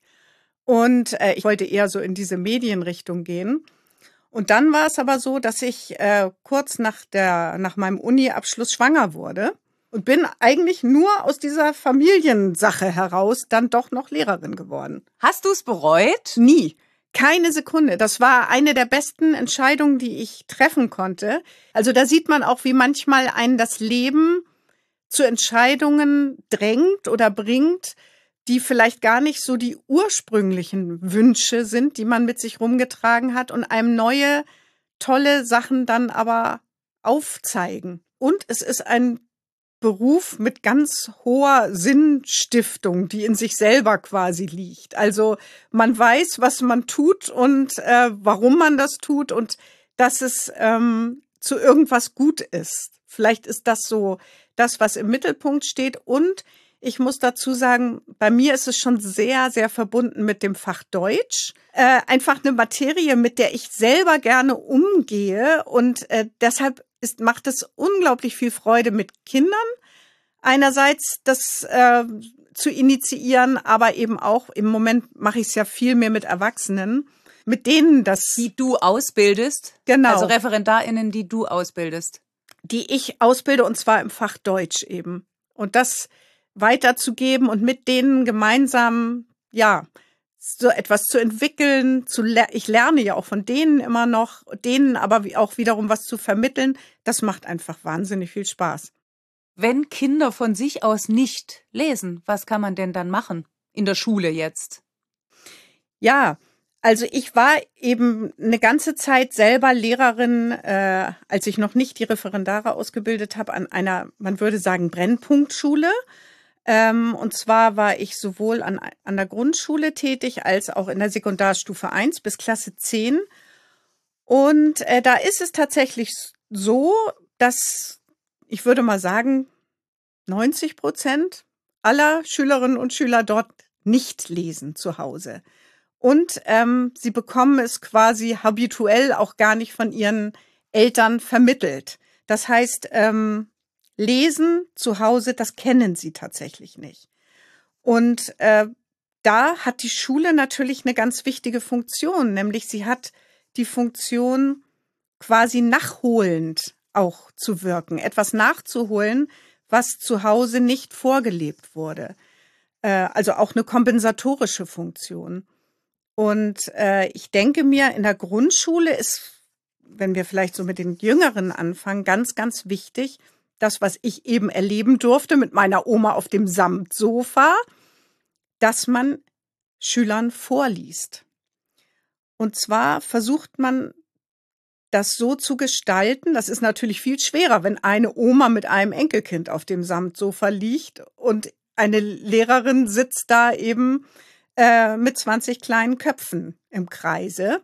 S1: Und äh, ich wollte eher so in diese Medienrichtung gehen. Und dann war es aber so, dass ich äh, kurz nach der nach meinem Uni-Abschluss schwanger wurde und bin eigentlich nur aus dieser Familiensache heraus dann doch noch Lehrerin geworden.
S2: Hast du es bereut?
S1: Nie. Keine Sekunde. Das war eine der besten Entscheidungen, die ich treffen konnte. Also da sieht man auch, wie manchmal einen das Leben zu Entscheidungen drängt oder bringt, die vielleicht gar nicht so die ursprünglichen Wünsche sind, die man mit sich rumgetragen hat und einem neue, tolle Sachen dann aber aufzeigen. Und es ist ein Beruf mit ganz hoher Sinnstiftung, die in sich selber quasi liegt. Also man weiß, was man tut und äh, warum man das tut und dass es ähm, zu irgendwas gut ist. Vielleicht ist das so das, was im Mittelpunkt steht. Und ich muss dazu sagen, bei mir ist es schon sehr, sehr verbunden mit dem Fach Deutsch. Äh, einfach eine Materie, mit der ich selber gerne umgehe. Und äh, deshalb ist, macht es unglaublich viel Freude mit Kindern. Einerseits das äh, zu initiieren, aber eben auch, im Moment mache ich es ja viel mehr mit Erwachsenen, mit denen das...
S2: Die du ausbildest?
S1: Genau.
S2: Also ReferendarInnen, die du ausbildest?
S1: Die ich ausbilde, und zwar im Fach Deutsch eben. Und das weiterzugeben und mit denen gemeinsam, ja, so etwas zu entwickeln. Zu le- ich lerne ja auch von denen immer noch, denen aber auch wiederum was zu vermitteln. Das macht einfach wahnsinnig viel Spaß.
S2: Wenn Kinder von sich aus nicht lesen, was kann man denn dann machen? In der Schule jetzt?
S1: Ja, also ich war eben eine ganze Zeit selber Lehrerin, äh, als ich noch nicht die Referendare ausgebildet habe, an einer, man würde sagen, Brennpunktschule. Ähm, und zwar war ich sowohl an, an der Grundschule tätig, als auch in der Sekundarstufe eins bis Klasse zehn. Und äh, da ist es tatsächlich so, dass, ich würde mal sagen, neunzig Prozent aller Schülerinnen und Schüler dort nicht lesen zu Hause. Und ähm, sie bekommen es quasi habituell auch gar nicht von ihren Eltern vermittelt. Das heißt, ähm, Lesen zu Hause, das kennen sie tatsächlich nicht. Und äh, da hat die Schule natürlich eine ganz wichtige Funktion, nämlich sie hat die Funktion, quasi nachholend auch zu wirken, etwas nachzuholen, was zu Hause nicht vorgelebt wurde. Äh, also auch eine kompensatorische Funktion. Und äh, ich denke mir, in der Grundschule ist, wenn wir vielleicht so mit den Jüngeren anfangen, ganz, ganz wichtig, das, was ich eben erleben durfte mit meiner Oma auf dem Samtsofa, dass man Schülern vorliest. Und zwar versucht man, das so zu gestalten, das ist natürlich viel schwerer, wenn eine Oma mit einem Enkelkind auf dem Samtsofa liegt und eine Lehrerin sitzt da eben äh, mit zwanzig kleinen Köpfen im Kreise.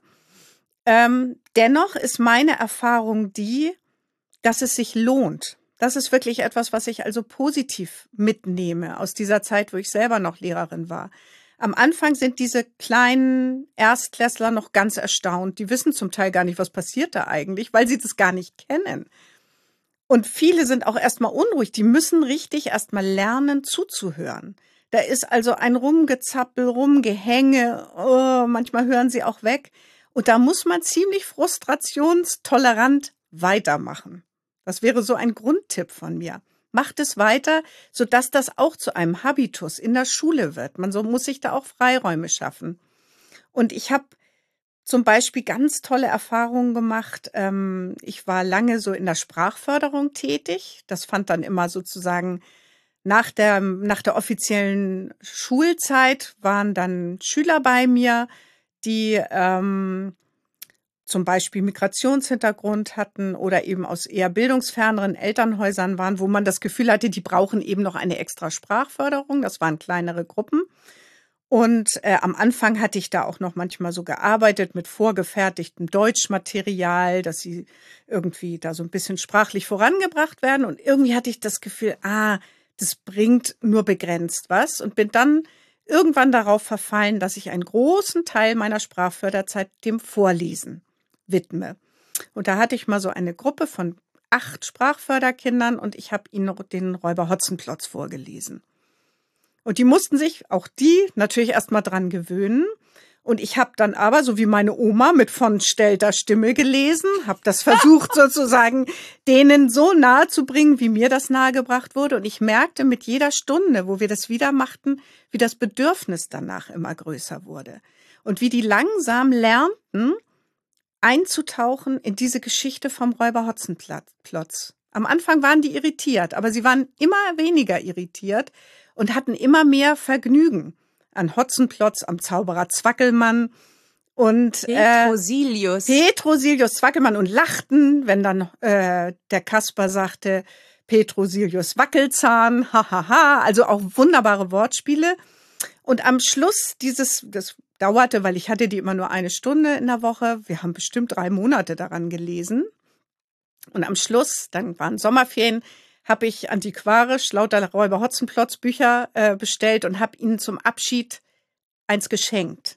S1: Ähm, dennoch ist meine Erfahrung die, dass es sich lohnt. Das ist wirklich etwas, was ich also positiv mitnehme aus dieser Zeit, wo ich selber noch Lehrerin war. Am Anfang sind diese kleinen Erstklässler noch ganz erstaunt. Die wissen zum Teil gar nicht, was passiert da eigentlich, weil sie das gar nicht kennen. Und viele sind auch erstmal unruhig. Die müssen richtig erstmal lernen, zuzuhören. Da ist also ein Rumgezappel, Rumgehänge. Oh, manchmal hören sie auch weg. Und da muss man ziemlich frustrationstolerant weitermachen. Das wäre so ein Grundtipp von mir. Macht es weiter, sodass das auch zu einem Habitus in der Schule wird. Man so muss sich da auch Freiräume schaffen. Und ich habe zum Beispiel ganz tolle Erfahrungen gemacht. Ähm, ich war lange so in der Sprachförderung tätig. Das fand dann immer sozusagen nach der, nach der offiziellen Schulzeit waren dann Schüler bei mir, die ähm, zum Beispiel Migrationshintergrund hatten oder eben aus eher bildungsferneren Elternhäusern waren, wo man das Gefühl hatte, die brauchen eben noch eine extra Sprachförderung. Das waren kleinere Gruppen. Und äh, am Anfang hatte ich da auch noch manchmal so gearbeitet mit vorgefertigtem Deutschmaterial, dass sie irgendwie da so ein bisschen sprachlich vorangebracht werden. Und irgendwie hatte ich das Gefühl, ah, das bringt nur begrenzt was. Und bin dann irgendwann darauf verfallen, dass ich einen großen Teil meiner Sprachförderzeit dem Vorlesen widme. Und da hatte ich mal so eine Gruppe von acht Sprachförderkindern und ich habe ihnen den Räuber Hotzenplotz vorgelesen. Und die mussten sich, auch die, natürlich erst mal dran gewöhnen. Und ich habe dann aber, so wie meine Oma, mit von stellter Stimme gelesen, habe das versucht sozusagen, denen so nahe zu bringen, wie mir das nahegebracht wurde. Und ich merkte mit jeder Stunde, wo wir das wieder machten, wie das Bedürfnis danach immer größer wurde. Und wie die langsam lernten, einzutauchen in diese Geschichte vom Räuber Hotzenplotz. Am Anfang waren die irritiert, aber sie waren immer weniger irritiert und hatten immer mehr Vergnügen an Hotzenplotz, am Zauberer Zwackelmann und
S2: Petrosilius.
S1: Äh, Petrosilius Zwackelmann und lachten, wenn dann äh, der Kasper sagte, Petrosilius Wackelzahn, hahaha, also auch wunderbare Wortspiele. Und am Schluss dieses, das dauerte, weil ich hatte die immer nur eine Stunde in der Woche, wir haben bestimmt drei Monate daran gelesen. Und am Schluss, dann waren Sommerferien, habe ich antiquarisch lauter Räuber Hotzenplotz Bücher äh, bestellt und habe ihnen zum Abschied eins geschenkt.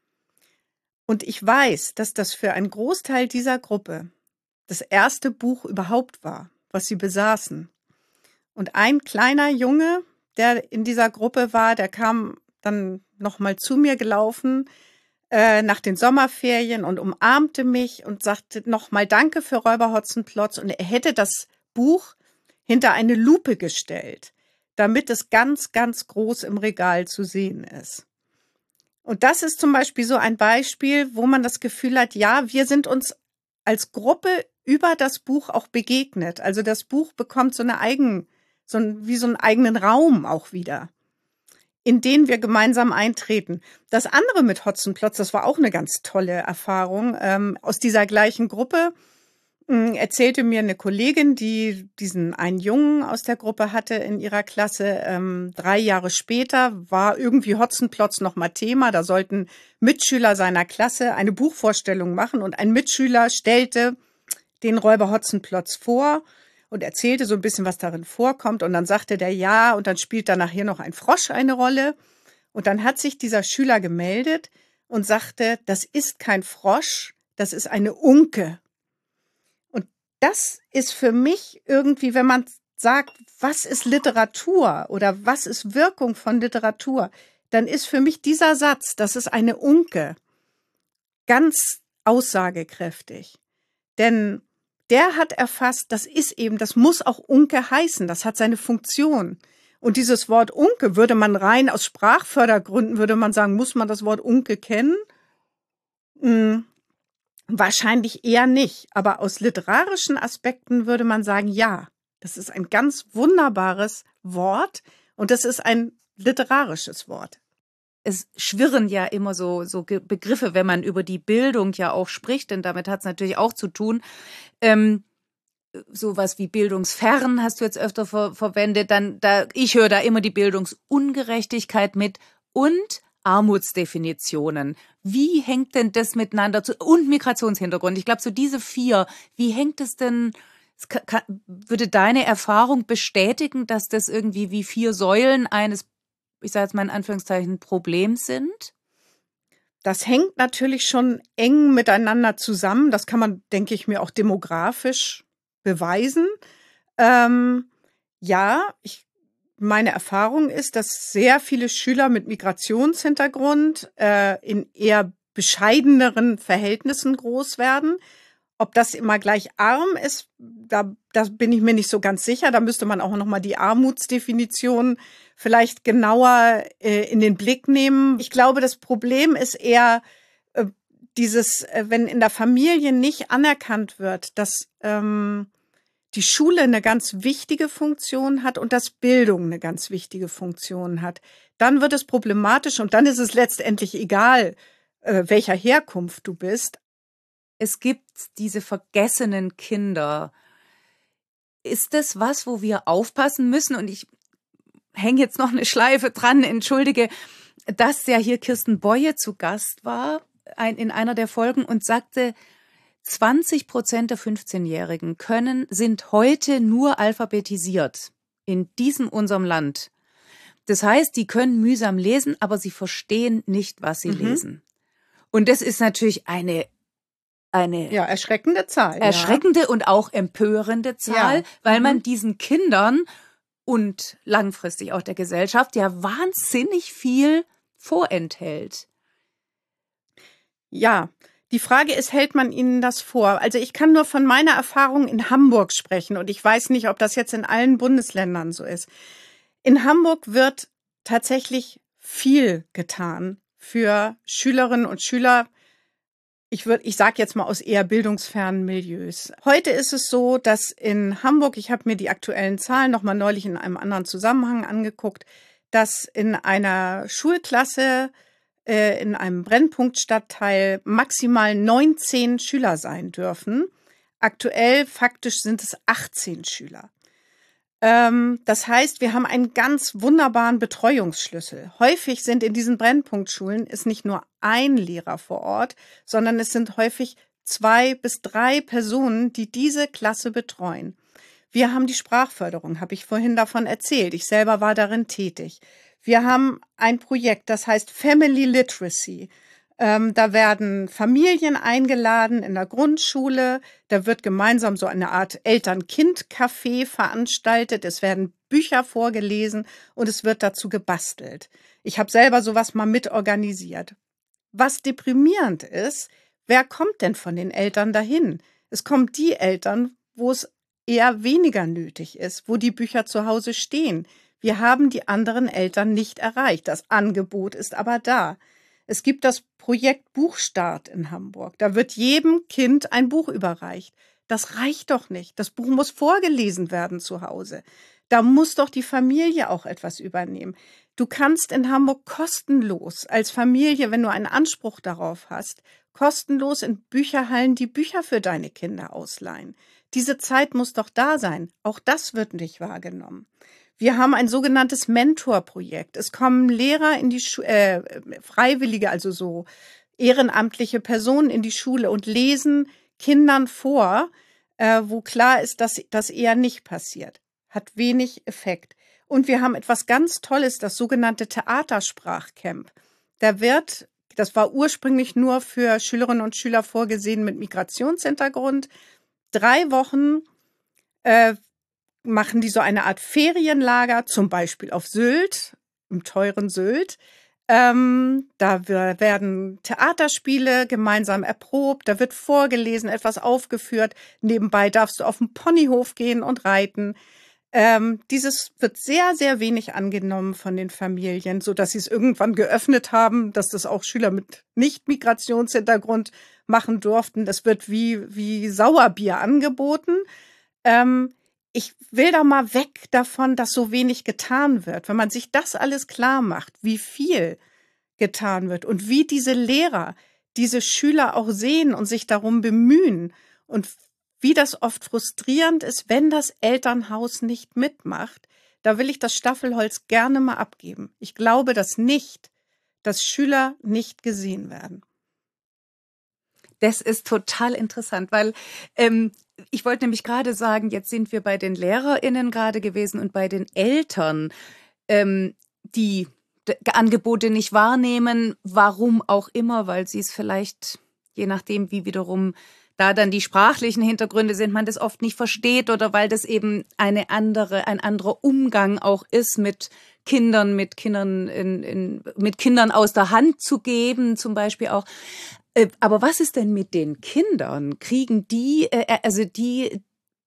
S1: Und ich weiß, dass das für einen Großteil dieser Gruppe das erste Buch überhaupt war, was sie besaßen. Und ein kleiner Junge, der in dieser Gruppe war, der kam dann nochmal zu mir gelaufen äh, nach den Sommerferien und umarmte mich und sagte nochmal Danke für Räuber Hotzenplotz. Und er hätte das Buch hinter eine Lupe gestellt, damit es ganz, ganz groß im Regal zu sehen ist. Und das ist zum Beispiel so ein Beispiel, wo man das Gefühl hat, ja, wir sind uns als Gruppe über das Buch auch begegnet. Also das Buch bekommt so eine eigen, so ein, wie so einen eigenen Raum auch wieder, in den wir gemeinsam eintreten. Das andere mit Hotzenplotz, das war auch eine ganz tolle Erfahrung. Ähm, aus dieser gleichen Gruppe mh, erzählte mir eine Kollegin, die diesen einen Jungen aus der Gruppe hatte in ihrer Klasse. Ähm, drei Jahre später war irgendwie Hotzenplotz nochmal Thema. Da sollten Mitschüler seiner Klasse eine Buchvorstellung machen und ein Mitschüler stellte den Räuber Hotzenplotz vor und erzählte so ein bisschen, was darin vorkommt. Und dann sagte der ja, und dann spielt da nachher noch ein Frosch eine Rolle. Und dann hat sich dieser Schüler gemeldet und sagte, das ist kein Frosch, das ist eine Unke. Und das ist für mich irgendwie, wenn man sagt, was ist Literatur oder was ist Wirkung von Literatur, dann ist für mich dieser Satz, das ist eine Unke, ganz aussagekräftig. Denn der hat erfasst, das ist eben, das muss auch Unke heißen, das hat seine Funktion. Und dieses Wort Unke würde man rein aus Sprachfördergründen, würde man sagen, muss man das Wort Unke kennen? Hm, wahrscheinlich eher nicht. Aber aus literarischen Aspekten würde man sagen, ja, das ist ein ganz wunderbares Wort und das ist ein literarisches Wort.
S2: Es schwirren ja immer so, so Begriffe, wenn man über die Bildung ja auch spricht, denn damit hat es natürlich auch zu tun. Ähm, sowas wie bildungsfern hast du jetzt öfter ver- verwendet. Dann, da, ich höre da immer die Bildungsungerechtigkeit mit und Armutsdefinitionen. Wie hängt denn das miteinander zu? Und Migrationshintergrund. Ich glaube, so diese vier, wie hängt es denn? Es kann, kann, würde deine Erfahrung bestätigen, dass das irgendwie wie vier Säulen eines, ich sage jetzt mal in Anführungszeichen, Problem sind?
S1: Das hängt natürlich schon eng miteinander zusammen. Das kann man, denke ich mir, auch demografisch beweisen. Ähm, ja, ich, meine Erfahrung ist, dass sehr viele Schüler mit Migrationshintergrund äh, in eher bescheideneren Verhältnissen groß werden. Ob das immer gleich arm ist, da, da bin ich mir nicht so ganz sicher. Da müsste man auch noch mal die Armutsdefinition vielleicht genauer äh, in den Blick nehmen. Ich glaube, das Problem ist eher äh, dieses, äh, wenn in der Familie nicht anerkannt wird, dass ähm, die Schule eine ganz wichtige Funktion hat und dass Bildung eine ganz wichtige Funktion hat, dann wird es problematisch und dann ist es letztendlich egal, äh, welcher Herkunft du bist.
S2: Es gibt diese vergessenen Kinder. Ist das was, wo wir aufpassen müssen? Und ich hänge jetzt noch eine Schleife dran, entschuldige, dass ja hier Kirsten Boye zu Gast war ein, in einer der Folgen und sagte, zwanzig Prozent der fünfzehnjährigen können, sind heute nur alphabetisiert in diesem unserem Land. Das heißt, die können mühsam lesen, aber sie verstehen nicht, was sie mhm. lesen. Und das ist natürlich eine Eine
S1: ja, erschreckende Zahl.
S2: Erschreckende ja. und auch empörende Zahl, ja. weil mhm. man diesen Kindern und langfristig auch der Gesellschaft ja wahnsinnig viel vorenthält.
S1: Ja, die Frage ist, hält man ihnen das vor? Also ich kann nur von meiner Erfahrung in Hamburg sprechen und ich weiß nicht, ob das jetzt in allen Bundesländern so ist. In Hamburg wird tatsächlich viel getan für Schülerinnen und Schüler. Ich würde, ich sage jetzt mal aus eher bildungsfernen Milieus. Heute ist es so, dass in Hamburg, ich habe mir die aktuellen Zahlen noch mal neulich in einem anderen Zusammenhang angeguckt, dass in einer Schulklasse äh, in einem Brennpunktstadtteil maximal neunzehn Schüler sein dürfen. Aktuell faktisch sind es achtzehn Schüler. Ähm, das heißt, wir haben einen ganz wunderbaren Betreuungsschlüssel. Häufig sind in diesen Brennpunktschulen ist nicht nur ein Lehrer vor Ort, sondern es sind häufig zwei bis drei Personen, die diese Klasse betreuen. Wir haben die Sprachförderung, habe ich vorhin davon erzählt. Ich selber war darin tätig. Wir haben ein Projekt, das heißt Family Literacy. Ähm, da werden Familien eingeladen in der Grundschule. Da wird gemeinsam so eine Art Eltern-Kind-Café veranstaltet. Es werden Bücher vorgelesen und es wird dazu gebastelt. Ich habe selber sowas mal mitorganisiert. Was deprimierend ist, wer kommt denn von den Eltern dahin? Es kommen die Eltern, wo es eher weniger nötig ist, wo die Bücher zu Hause stehen. Wir haben die anderen Eltern nicht erreicht. Das Angebot ist aber da. Es gibt das Projekt Buchstart in Hamburg. Da wird jedem Kind ein Buch überreicht. Das reicht doch nicht. Das Buch muss vorgelesen werden zu Hause. Da muss doch die Familie auch etwas übernehmen. Du kannst in Hamburg kostenlos als Familie, wenn du einen Anspruch darauf hast, kostenlos in Bücherhallen die Bücher für deine Kinder ausleihen. Diese Zeit muss doch da sein. Auch das wird nicht wahrgenommen. Wir haben ein sogenanntes Mentorprojekt. Es kommen Lehrer in die Schule, äh, Freiwillige, also so ehrenamtliche Personen in die Schule und lesen Kindern vor, äh, wo klar ist, dass das eher nicht passiert. Hat wenig Effekt. Und wir haben etwas ganz Tolles, das sogenannte Theatersprachcamp. Da wird, das war ursprünglich nur für Schülerinnen und Schüler vorgesehen mit Migrationshintergrund. Drei Wochen äh, machen die so eine Art Ferienlager, zum Beispiel auf Sylt, im teuren Sylt. Ähm, da werden Theaterspiele gemeinsam erprobt, da wird vorgelesen, etwas aufgeführt. Nebenbei darfst du auf den Ponyhof gehen und reiten. Ähm, dieses wird sehr, sehr wenig angenommen von den Familien, so dass sie es irgendwann geöffnet haben, dass das auch Schüler mit Nicht-Migrationshintergrund machen durften. Das wird wie, wie Sauerbier angeboten. Ähm, Ich will da mal weg davon, dass so wenig getan wird. Wenn man sich das alles klar macht, wie viel getan wird und wie diese Lehrer diese Schüler auch sehen und sich darum bemühen und wie das oft frustrierend ist, wenn das Elternhaus nicht mitmacht, da will ich das Staffelholz gerne mal abgeben. Ich glaube das nicht, dass Schüler nicht gesehen werden.
S2: Das ist total interessant, weil ähm, ich wollte nämlich gerade sagen, jetzt sind wir bei den LehrerInnen gerade gewesen und bei den Eltern, ähm, die d- Angebote nicht wahrnehmen, warum auch immer, weil sie es vielleicht, je nachdem wie wiederum da dann die sprachlichen Hintergründe sind, man das oft nicht versteht oder weil das eben eine andere, ein anderer Umgang auch ist mit Kindern, mit Kindern in, in, mit Kindern aus der Hand zu geben, zum Beispiel auch. Aber was ist denn mit den Kindern? Kriegen die, also die,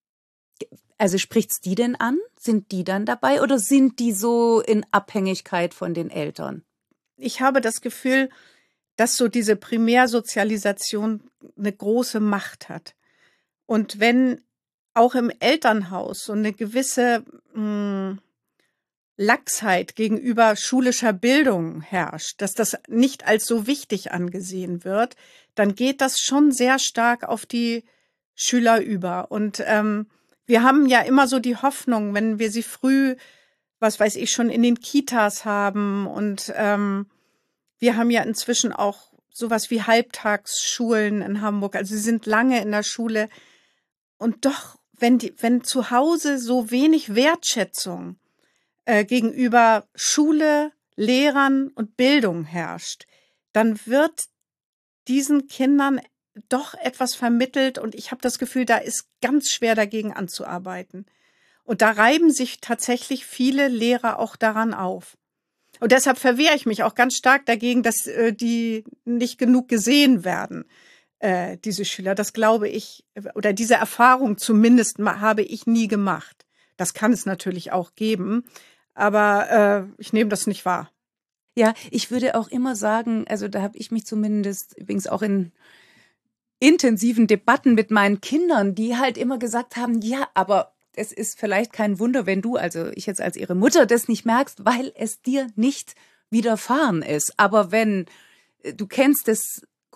S2: also spricht's die denn an? Sind die dann dabei oder sind die so in Abhängigkeit von den Eltern?
S1: Ich habe das Gefühl, dass so diese Primärsozialisation eine große Macht hat. Und wenn auch im Elternhaus so eine gewisse mh, Laxheit gegenüber schulischer Bildung herrscht, dass das nicht als so wichtig angesehen wird, dann geht das schon sehr stark auf die Schüler über. Und ähm, wir haben ja immer so die Hoffnung, wenn wir sie früh, was weiß ich, schon in den Kitas haben und ähm, wir haben ja inzwischen auch sowas wie Halbtagsschulen in Hamburg. Also sie sind lange in der Schule. Und doch, wenn die, wenn zu Hause so wenig Wertschätzung äh, gegenüber Schule, Lehrern und Bildung herrscht, dann wird diesen Kindern doch etwas vermittelt. Und ich habe das Gefühl, da ist ganz schwer dagegen anzuarbeiten. Und da reiben sich tatsächlich viele Lehrer auch daran auf. Und deshalb verwehre ich mich auch ganz stark dagegen, dass äh, die nicht genug gesehen werden, äh, diese Schüler. Das glaube ich, oder diese Erfahrung zumindest habe ich nie gemacht. Das kann es natürlich auch geben, aber äh, ich nehme das nicht wahr.
S2: Ja, ich würde auch immer sagen, also da habe ich mich zumindest übrigens auch in intensiven Debatten mit meinen Kindern, die halt immer gesagt haben, ja, aber es ist vielleicht kein Wunder, wenn du, also ich jetzt als ihre Mutter, das nicht merkst, weil es dir nicht widerfahren ist. Aber wenn, du kennst es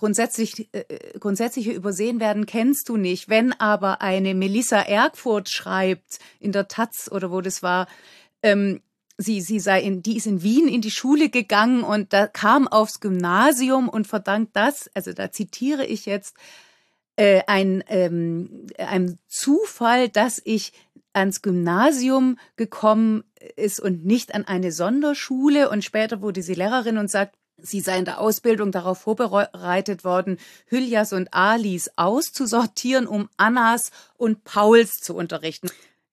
S2: grundsätzlich, äh, grundsätzliche Übersehen werden, kennst du nicht. Wenn aber eine Melissa Ergfurt schreibt, in der Taz oder wo das war, ähm, sie, sie sei in, die ist in Wien in die Schule gegangen und da kam aufs Gymnasium und verdankt das, also da zitiere ich jetzt, äh, ein, ähm, einem Zufall, dass ich ans Gymnasium gekommen ist und nicht an eine Sonderschule. Und später wurde sie Lehrerin und sagt, sie sei in der Ausbildung darauf vorbereitet worden, Hüljas und Alis auszusortieren, um Annas und Pauls zu unterrichten.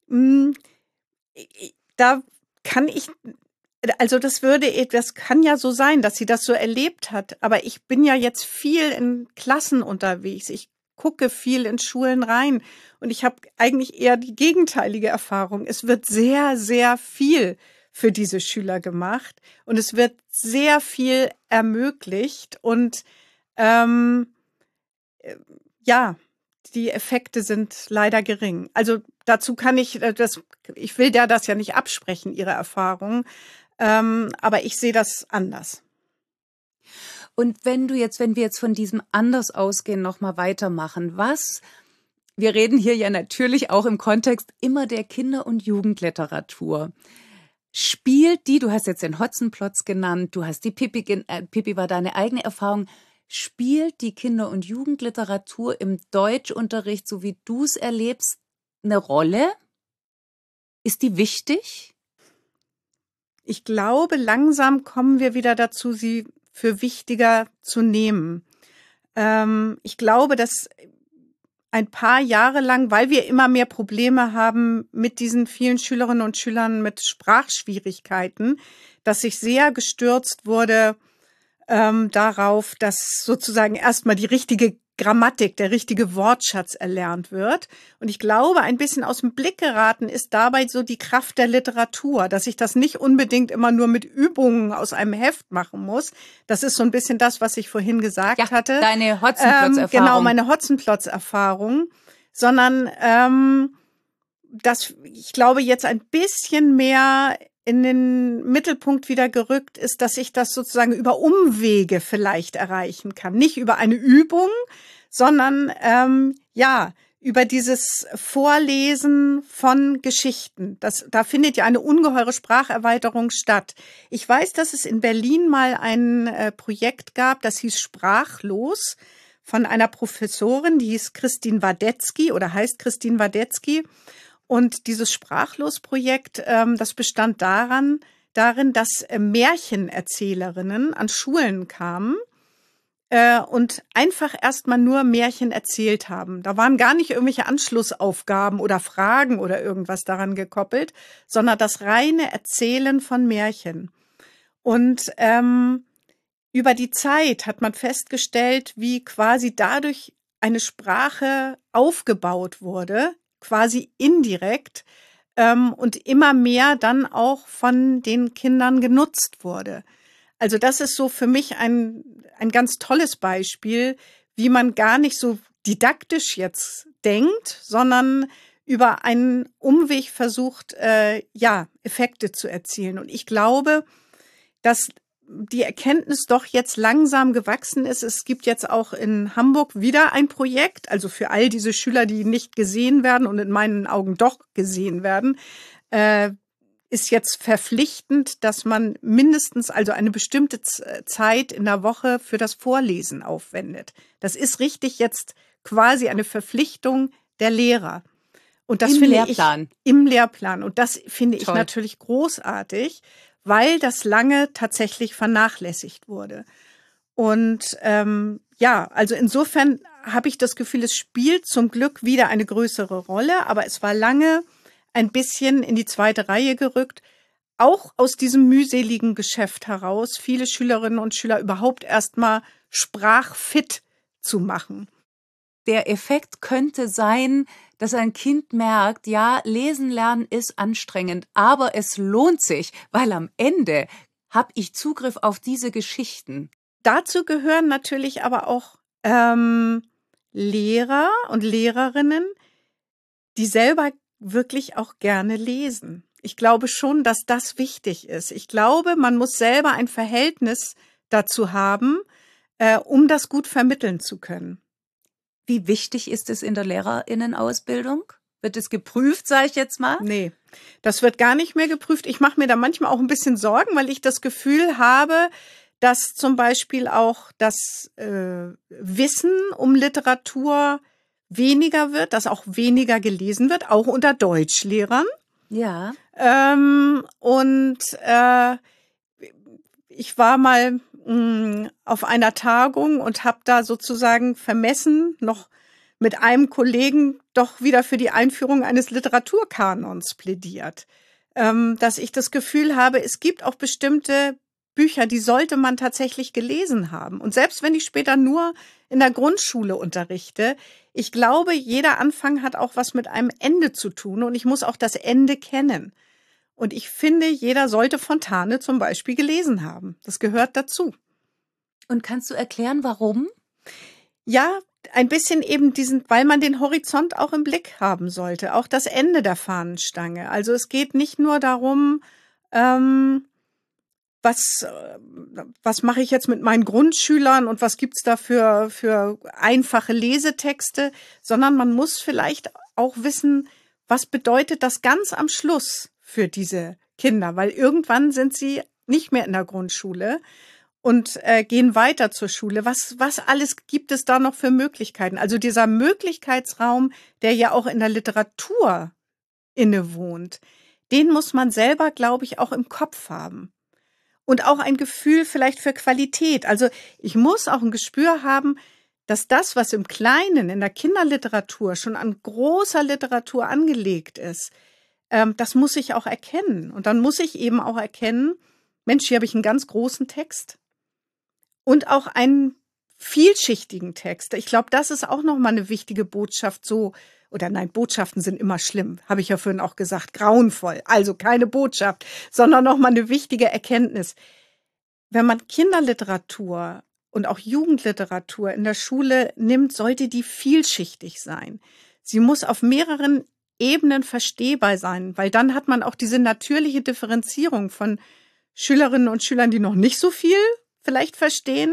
S1: Da kann ich, also das würde, das kann ja so sein, dass sie das so erlebt hat. Aber ich bin ja jetzt viel in Klassen unterwegs. Ich gucke viel in Schulen rein und ich habe eigentlich eher die gegenteilige Erfahrung. Es wird sehr, sehr viel für diese Schüler gemacht und es wird sehr viel ermöglicht und ähm, ja, die Effekte sind leider gering. Also dazu kann ich, das, ich will der das ja nicht absprechen, ihre Erfahrung, ähm, aber ich sehe das anders.
S2: Und wenn du jetzt, wenn wir jetzt von diesem anders ausgehen, noch mal weitermachen, was, wir reden hier ja natürlich auch im Kontext immer der Kinder- und Jugendliteratur. Spielt die, du hast jetzt den Hotzenplotz genannt, du hast die Pippi, äh, Pippi war deine eigene Erfahrung, spielt die Kinder- und Jugendliteratur im Deutschunterricht, so wie du es erlebst, eine Rolle? Ist die wichtig?
S1: Ich glaube, langsam kommen wir wieder dazu, sie für wichtiger zu nehmen. Ähm, ich glaube, dass ein paar Jahre lang, weil wir immer mehr Probleme haben mit diesen vielen Schülerinnen und Schülern mit Sprachschwierigkeiten, dass sich sehr gestürzt wurde ähm, darauf, dass sozusagen erstmal die richtige Grammatik, der richtige Wortschatz erlernt wird. Und ich glaube, ein bisschen aus dem Blick geraten ist dabei so die Kraft der Literatur, dass ich das nicht unbedingt immer nur mit Übungen aus einem Heft machen muss. Das ist so ein bisschen das, was ich vorhin gesagt
S2: ja,
S1: hatte.
S2: Deine Hotzenplotz-Erfahrung.
S1: Ähm, genau, meine Hotzenplotz-Erfahrung. Sondern, ähm, dass ich glaube, jetzt ein bisschen mehr in den Mittelpunkt wieder gerückt ist, dass ich das sozusagen über Umwege vielleicht erreichen kann. Nicht über eine Übung, sondern ähm, ja, über dieses Vorlesen von Geschichten. Das, da findet ja eine ungeheure Spracherweiterung statt. Ich weiß, dass es in Berlin mal ein äh, Projekt gab, das hieß Sprachlos, von einer Professorin, die hieß Christine Wadetzky oder heißt Christine Wadetzky. Und dieses Sprachlos-Projekt, ähm, das bestand daran, darin, dass äh, Märchenerzählerinnen an Schulen kamen äh, und einfach erstmal nur Märchen erzählt haben. Da waren gar nicht irgendwelche Anschlussaufgaben oder Fragen oder irgendwas daran gekoppelt, sondern das reine Erzählen von Märchen. Und ähm, über die Zeit hat man festgestellt, wie quasi dadurch eine Sprache aufgebaut wurde, quasi indirekt ähm, und immer mehr dann auch von den Kindern genutzt wurde. Also das ist so für mich ein, ein ganz tolles Beispiel, wie man gar nicht so didaktisch jetzt denkt, sondern über einen Umweg versucht, äh, ja, Effekte zu erzielen. Und ich glaube, dass die Erkenntnis doch jetzt langsam gewachsen ist. Es gibt jetzt auch in Hamburg wieder ein Projekt, also für all diese Schüler, die nicht gesehen werden und in meinen Augen doch gesehen werden, äh, ist jetzt verpflichtend, dass man mindestens also eine bestimmte Zeit in der Woche für das Vorlesen aufwendet. Das ist richtig jetzt quasi eine Verpflichtung der Lehrer. Und das
S2: Im
S1: finde
S2: Lehrplan.
S1: ich im Lehrplan. Und das finde ich
S2: Toll.
S1: natürlich großartig, weil das lange tatsächlich vernachlässigt wurde. Und ähm, ja, also insofern habe ich das Gefühl, es spielt zum Glück wieder eine größere Rolle, aber es war lange ein bisschen in die zweite Reihe gerückt, auch aus diesem mühseligen Geschäft heraus, viele Schülerinnen und Schüler überhaupt erstmal sprachfit zu machen.
S2: Der Effekt könnte sein, dass ein Kind merkt, ja, lesen lernen ist anstrengend, aber es lohnt sich, weil am Ende habe ich Zugriff auf diese Geschichten.
S1: Dazu gehören natürlich aber auch ähm, Lehrer und Lehrerinnen, die selber wirklich auch gerne lesen. Ich glaube schon, dass das wichtig ist. Ich glaube, man muss selber ein Verhältnis dazu haben, äh, um das gut vermitteln zu können.
S2: Wie wichtig ist es in der LehrerInnenausbildung? Wird es geprüft, sage ich jetzt mal?
S1: Nee, das wird gar nicht mehr geprüft. Ich mache mir da manchmal auch ein bisschen Sorgen, weil ich das Gefühl habe, dass zum Beispiel auch das äh, Wissen um Literatur weniger wird, dass auch weniger gelesen wird, auch unter Deutschlehrern.
S2: Ja.
S1: Ähm, und äh, ich war mal mh, auf einer Tagung und habe da sozusagen vermessen, noch mit einem Kollegen doch wieder für die Einführung eines Literaturkanons plädiert. Ähm, dass ich das Gefühl habe, es gibt auch bestimmte Bücher, die sollte man tatsächlich gelesen haben. Und selbst wenn ich später nur in der Grundschule unterrichte, ich glaube, jeder Anfang hat auch was mit einem Ende zu tun und ich muss auch das Ende kennen. Und ich finde, jeder sollte Fontane zum Beispiel gelesen haben. Das gehört dazu.
S2: Und kannst du erklären, warum?
S1: Ja, ein bisschen eben diesen, weil man den Horizont auch im Blick haben sollte, auch das Ende der Fahnenstange. Also es geht nicht nur darum, ähm, was, was mache ich jetzt mit meinen Grundschülern und was gibt's da für, für einfache Lesetexte, sondern man muss vielleicht auch wissen, was bedeutet das ganz am Schluss für diese Kinder, weil irgendwann sind sie nicht mehr in der Grundschule und äh, gehen weiter zur Schule. Was, was alles gibt es da noch für Möglichkeiten? Also dieser Möglichkeitsraum, der ja auch in der Literatur innewohnt, den muss man selber, glaube ich, auch im Kopf haben. Und auch ein Gefühl vielleicht für Qualität. Also ich muss auch ein Gespür haben, dass das, was im Kleinen, in der Kinderliteratur schon an großer Literatur angelegt ist, ähm, das muss ich auch erkennen. Und dann muss ich eben auch erkennen, Mensch, hier habe ich einen ganz großen Text und auch einen vielschichtigen Text. Ich glaube, das ist auch nochmal eine wichtige Botschaft, so, oder nein, Botschaften sind immer schlimm, habe ich ja vorhin auch gesagt, grauenvoll. Also keine Botschaft, sondern nochmal eine wichtige Erkenntnis. Wenn man Kinderliteratur und auch Jugendliteratur in der Schule nimmt, sollte die vielschichtig sein. Sie muss auf mehreren Ebenen verstehbar sein, weil dann hat man auch diese natürliche Differenzierung von Schülerinnen und Schülern, die noch nicht so viel vielleicht verstehen,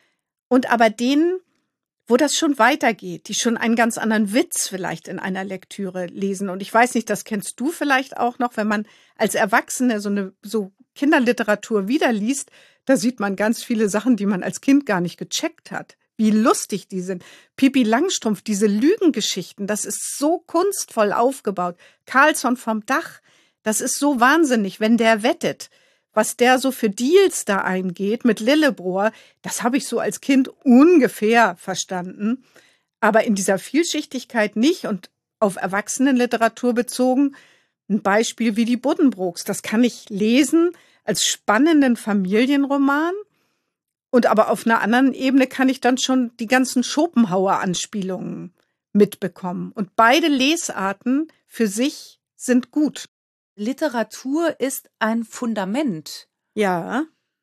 S1: und aber denen, wo das schon weitergeht, die schon einen ganz anderen Witz vielleicht in einer Lektüre lesen. Und ich weiß nicht, das kennst du vielleicht auch noch, wenn man als Erwachsene so eine so Kinderliteratur wiederliest, da sieht man ganz viele Sachen, die man als Kind gar nicht gecheckt hat. Wie lustig die sind. Pipi Langstrumpf, diese Lügengeschichten, das ist so kunstvoll aufgebaut. Carlsson vom Dach, das ist so wahnsinnig, wenn der wettet. Was der so für Deals da eingeht mit Lillebrohr, das habe ich so als Kind ungefähr verstanden. Aber in dieser Vielschichtigkeit nicht und auf Erwachsenenliteratur bezogen, ein Beispiel wie die Buddenbrooks. Das kann ich lesen als spannenden Familienroman. Und aber auf einer anderen Ebene kann ich dann schon die ganzen Schopenhauer-Anspielungen mitbekommen. Und beide Lesarten für sich sind gut.
S2: Literatur ist ein Fundament.
S1: Ja.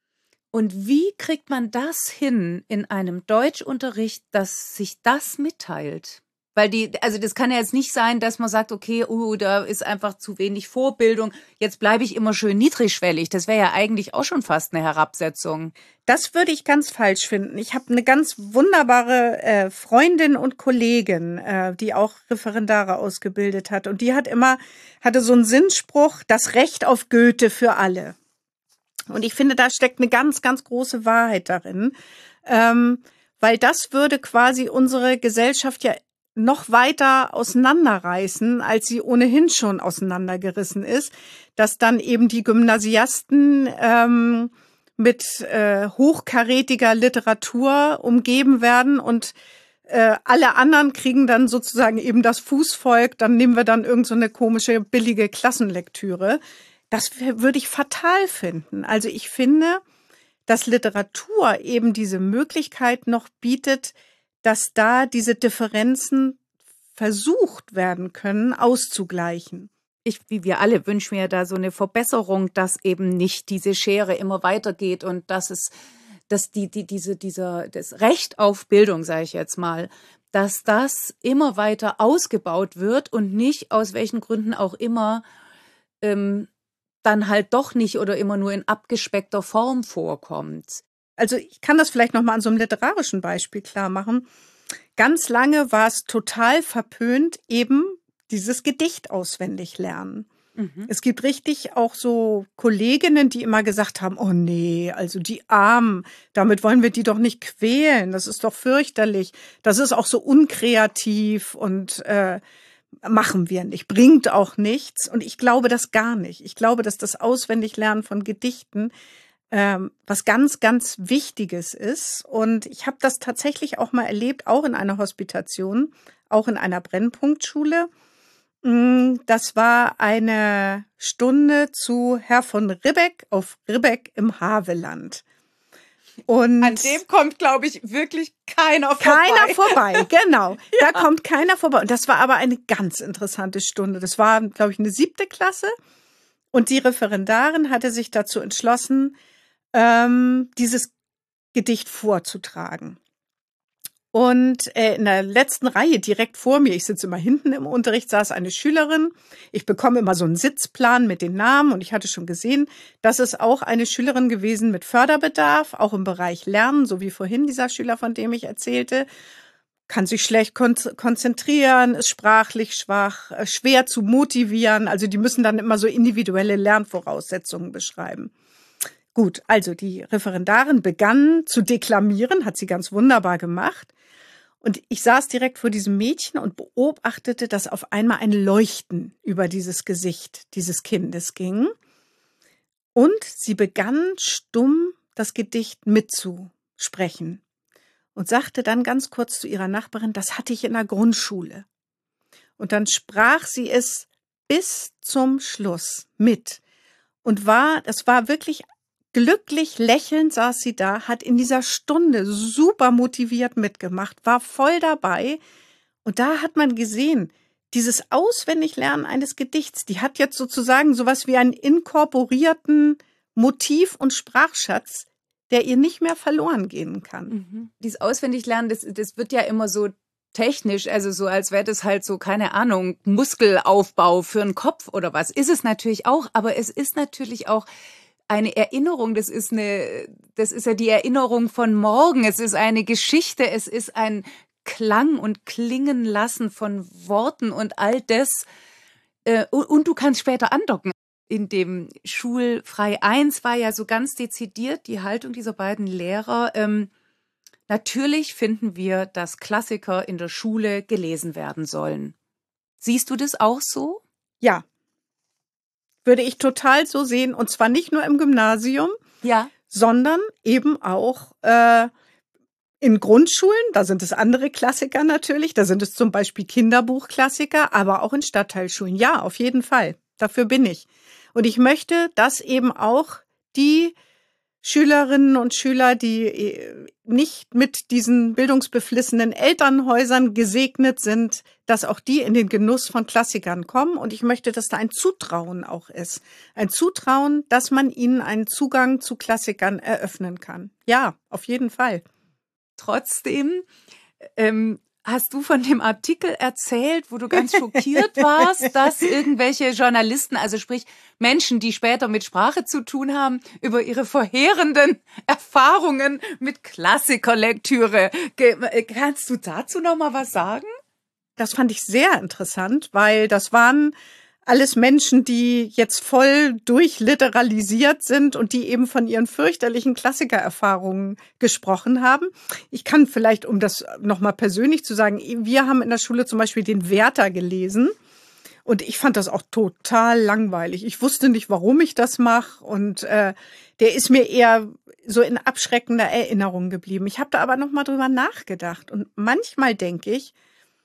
S2: Und wie kriegt man das hin in einem Deutschunterricht, dass sich das mitteilt? Weil die, also das kann ja jetzt nicht sein, dass man sagt, okay, uh, da ist einfach zu wenig Vorbildung. Jetzt bleibe ich immer schön niedrigschwellig. Das wäre ja eigentlich auch schon fast eine Herabsetzung.
S1: Das würde ich ganz falsch finden. Ich habe eine ganz wunderbare äh, Freundin und Kollegin, äh, die auch Referendare ausgebildet hat. Und die hat immer, hatte so einen Sinnspruch, das Recht auf Goethe für alle. Und ich finde, da steckt eine ganz, ganz große Wahrheit darin. Ähm, weil das würde quasi unsere Gesellschaft ja noch weiter auseinanderreißen, als sie ohnehin schon auseinandergerissen ist, dass dann eben die Gymnasiasten ähm, mit äh, hochkarätiger Literatur umgeben werden und äh, alle anderen kriegen dann sozusagen eben das Fußvolk, dann nehmen wir dann irgend so eine komische, billige Klassenlektüre. Das würde ich fatal finden. Also ich finde, dass Literatur eben diese Möglichkeit noch bietet, dass da diese Differenzen versucht werden können, auszugleichen.
S2: Ich, wie wir alle, wünschen mir da so eine Verbesserung, dass eben nicht diese Schere immer weitergeht und dass es, dass die, die, diese, dieser, das Recht auf Bildung, sage ich jetzt mal, dass das immer weiter ausgebaut wird und nicht, aus welchen Gründen auch immer, ähm, dann halt doch nicht oder immer nur in abgespeckter Form vorkommt.
S1: also ich kann das vielleicht nochmal an so einem literarischen Beispiel klar machen. Ganz lange war es total verpönt, eben dieses Gedicht auswendig lernen. Mhm. Es gibt richtig auch so Kolleginnen, die immer gesagt haben, oh nee, also die Armen, damit wollen wir die doch nicht quälen, das ist doch fürchterlich, das ist auch so unkreativ und äh, machen wir nicht, bringt auch nichts. Und ich glaube das gar nicht. Ich glaube, dass das Auswendiglernen von Gedichten ähm, was ganz, ganz Wichtiges ist. Und ich habe das tatsächlich auch mal erlebt, auch in einer Hospitation, auch in einer Brennpunktschule. Das war eine Stunde zu Herr von Ribbeck auf Ribbeck im Havelland. Und
S2: an dem kommt, glaube ich, wirklich keiner vorbei.
S1: Keiner vorbei, genau. Ja. Da kommt keiner vorbei. Und das war aber eine ganz interessante Stunde. Das war, glaube ich, eine siebte Klasse. Und die Referendarin hatte sich dazu entschlossen, ähm, dieses Gedicht vorzutragen. Und äh, in der letzten Reihe direkt vor mir, ich sitze immer hinten im Unterricht, saß eine Schülerin. Ich bekomme immer so einen Sitzplan mit den Namen und ich hatte schon gesehen, das ist auch eine Schülerin gewesen mit Förderbedarf, auch im Bereich Lernen, so wie vorhin dieser Schüler, von dem ich erzählte. Kann sich schlecht kon- konzentrieren, ist sprachlich schwach, äh, schwer zu motivieren. Also die müssen dann immer so individuelle Lernvoraussetzungen beschreiben. Gut, also die Referendarin begann zu deklamieren, hat sie ganz wunderbar gemacht. Und ich saß direkt vor diesem Mädchen und beobachtete, dass auf einmal ein Leuchten über dieses Gesicht dieses Kindes ging. Und sie begann stumm das Gedicht mitzusprechen und sagte dann ganz kurz zu ihrer Nachbarin, das hatte ich in der Grundschule. Und dann sprach sie es bis zum Schluss mit. Und war, das war wirklich glücklich lächelnd saß sie da, hat in dieser Stunde super motiviert mitgemacht, war voll dabei. Und da hat man gesehen, dieses Auswendiglernen eines Gedichts, die hat jetzt sozusagen sowas wie einen inkorporierten Motiv- und Sprachschatz, der ihr nicht mehr verloren gehen kann.
S2: Mhm. Dieses Auswendiglernen, das, das wird ja immer so technisch, also so, als wäre das halt so, keine Ahnung, Muskelaufbau für einen Kopf oder was. Ist es natürlich auch, aber es ist natürlich auch eine Erinnerung, das ist eine, das ist ja die Erinnerung von morgen, es ist eine Geschichte, es ist ein Klang und Klingen lassen von Worten und all das. Und, und du kannst später andocken. In dem Schulfrei eins war ja so ganz dezidiert die Haltung dieser beiden Lehrer. Ähm, natürlich finden wir, dass Klassiker in der Schule gelesen werden sollen. Siehst du das auch so?
S1: Ja. Würde ich total so sehen, und zwar nicht nur im Gymnasium,
S2: ja,
S1: sondern eben auch äh, in Grundschulen, da sind es andere Klassiker natürlich, da sind es zum Beispiel Kinderbuchklassiker, aber auch in Stadtteilschulen. Ja, auf jeden Fall, dafür bin ich. Und ich möchte, dass eben auch die Schülerinnen und Schüler, die nicht mit diesen bildungsbeflissenen Elternhäusern gesegnet sind, dass auch die in den Genuss von Klassikern kommen. Und ich möchte, dass da ein Zutrauen auch ist. Ein Zutrauen, dass man ihnen einen Zugang zu Klassikern eröffnen kann. Ja, auf jeden Fall.
S2: Trotzdem ähm, hast du von dem Artikel erzählt, wo du ganz schockiert warst, dass irgendwelche Journalisten, also sprich Menschen, die später mit Sprache zu tun haben, über ihre vorherenden Erfahrungen mit Klassikerlektüre. Kannst du dazu noch mal was sagen?
S1: Das fand ich sehr interessant, weil das waren alles Menschen, die jetzt voll durchliteralisiert sind und die eben von ihren fürchterlichen Klassikererfahrungen gesprochen haben. Ich kann vielleicht, um das nochmal persönlich zu sagen, wir haben in der Schule zum Beispiel den Werther gelesen und ich fand das auch total langweilig. Ich wusste nicht, warum ich das mache und äh, der ist mir eher so in abschreckender Erinnerung geblieben. Ich habe da aber nochmal drüber nachgedacht und manchmal denke ich,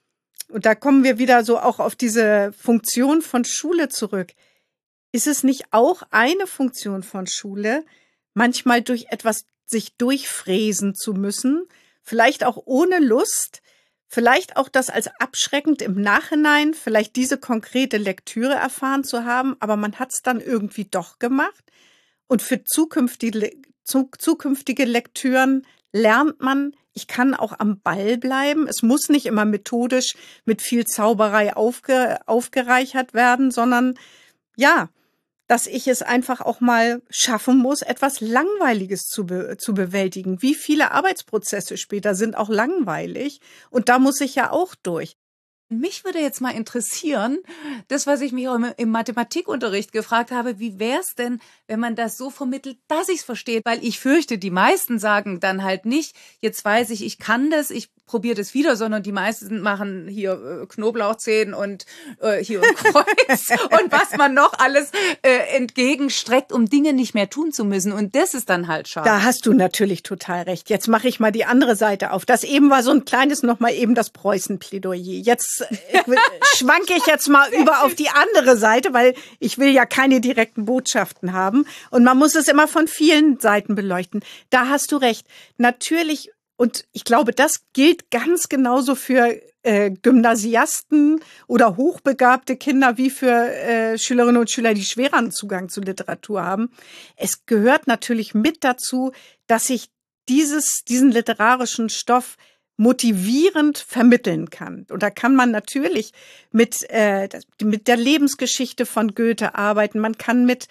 S1: und da kommen wir wieder so auch auf diese Funktion von Schule zurück. Ist es nicht auch eine Funktion von Schule, manchmal durch etwas sich durchfräsen zu müssen, vielleicht auch ohne Lust, vielleicht auch das als abschreckend im Nachhinein, vielleicht diese konkrete Lektüre erfahren zu haben, aber man hat es dann irgendwie doch gemacht. Und für zukünftige, zukünftige Lektüren lernt man, ich kann auch am Ball bleiben. Es muss nicht immer methodisch mit viel Zauberei aufge, aufgereichert werden, sondern ja, dass ich es einfach auch mal schaffen muss, etwas Langweiliges zu, be- zu bewältigen. Wie viele Arbeitsprozesse später sind auch langweilig und da muss ich ja auch durch.
S2: Mich würde jetzt mal interessieren, das, was ich mich auch im, im Mathematikunterricht gefragt habe, wie wäre es denn, wenn man das so vermittelt, dass ich es verstehe? Weil ich fürchte, die meisten sagen dann halt nicht, jetzt weiß ich, ich kann das, ich probiere das wieder, sondern die meisten machen hier äh, Knoblauchzehen und äh, hier ein Kreuz und was man noch alles äh, entgegenstreckt, um Dinge nicht mehr tun zu müssen. Und das ist dann halt schade.
S1: Da hast du natürlich total recht. Jetzt mache ich mal die andere Seite auf. Das eben war so ein kleines noch mal eben das Preußen-Plädoyer. Jetzt äh, schwanke ich jetzt mal über auf die andere Seite, weil ich will ja keine direkten Botschaften haben. Und man muss es immer von vielen Seiten beleuchten. Da hast du recht. Natürlich. Und ich glaube, das gilt ganz genauso für äh, Gymnasiasten oder hochbegabte Kinder wie für äh, Schülerinnen und Schüler, die schwereren Zugang zu Literatur haben. Es gehört natürlich mit dazu, dass ich dieses, diesen literarischen Stoff motivierend vermitteln kann. Und da kann man natürlich mit, äh, mit der Lebensgeschichte von Goethe arbeiten. Man kann mit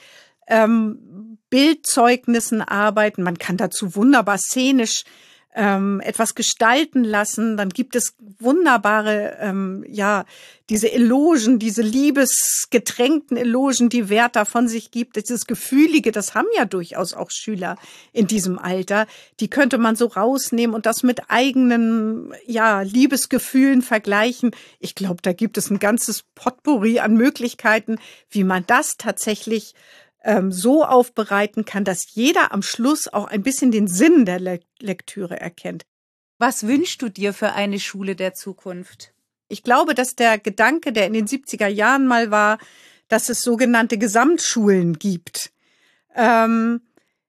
S1: ähm, Bildzeugnissen arbeiten. Man kann dazu wunderbar szenisch Ähm, etwas gestalten lassen, dann gibt es wunderbare, ähm, ja, diese Elogen, diese liebesgetränkten Elogen, die Werther von sich gibt, dieses Gefühlige, das haben ja durchaus auch Schüler in diesem Alter, die könnte man so rausnehmen und das mit eigenen, ja, Liebesgefühlen vergleichen. Ich glaube, da gibt es ein ganzes Potpourri an Möglichkeiten, wie man das tatsächlich so aufbereiten kann, dass jeder am Schluss auch ein bisschen den Sinn der Le- Lektüre erkennt.
S2: Was wünschst du dir für eine Schule der Zukunft?
S1: Ich glaube, dass der Gedanke, der in den siebziger Jahren mal war, dass es sogenannte Gesamtschulen gibt, ähm,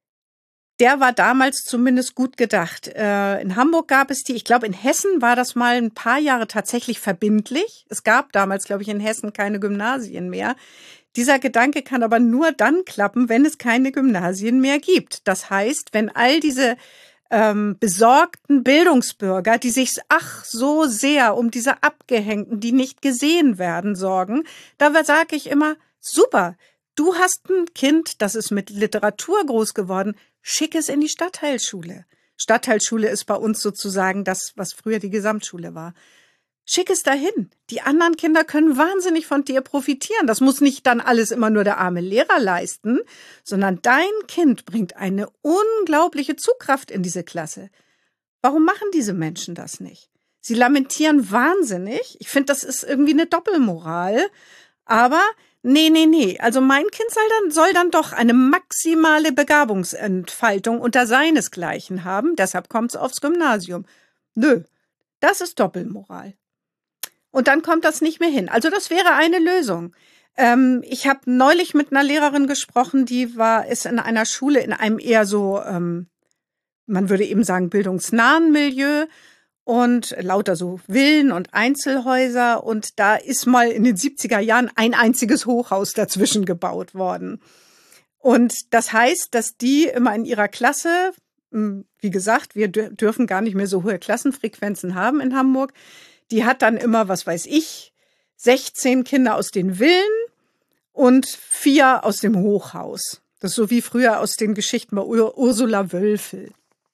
S1: der war damals zumindest gut gedacht. Äh, in Hamburg gab es die, ich glaube, in Hessen war das mal ein paar Jahre tatsächlich verbindlich. Es gab damals, glaube ich, in Hessen keine Gymnasien mehr. Dieser Gedanke kann aber nur dann klappen, wenn es keine Gymnasien mehr gibt. Das heißt, wenn all diese ähm, besorgten Bildungsbürger, die sich ach so sehr um diese Abgehängten, die nicht gesehen werden, sorgen, da sage ich immer, super, du hast ein Kind, das ist mit Literatur groß geworden, schick es in die Stadtteilschule. Stadtteilschule ist bei uns sozusagen das, was früher die Gesamtschule war. Schick es dahin. Die anderen Kinder können wahnsinnig von dir profitieren. Das muss nicht dann alles immer nur der arme Lehrer leisten, sondern dein Kind bringt eine unglaubliche Zugkraft in diese Klasse. Warum machen diese Menschen das nicht? Sie lamentieren wahnsinnig. Ich finde, das ist irgendwie eine Doppelmoral. Aber nee, nee, nee. Also mein Kind soll dann, soll dann doch eine maximale Begabungsentfaltung unter seinesgleichen haben. Deshalb kommt es aufs Gymnasium. Nö, das ist Doppelmoral. Und dann kommt das nicht mehr hin. Also das wäre eine Lösung. Ähm, ich habe neulich mit einer Lehrerin gesprochen, die war ist in einer Schule in einem eher so, ähm, man würde eben sagen, bildungsnahen Milieu und lauter so Villen und Einzelhäuser. Und da ist mal in den siebziger Jahren ein einziges Hochhaus dazwischen gebaut worden. Und das heißt, dass die immer in ihrer Klasse, wie gesagt, wir dürfen gar nicht mehr so hohe Klassenfrequenzen haben in Hamburg, die hat dann immer, was weiß ich, sechzehn Kinder aus den Villen und vier aus dem Hochhaus. Das ist so wie früher aus den Geschichten bei Ur- Ursula Wölfel.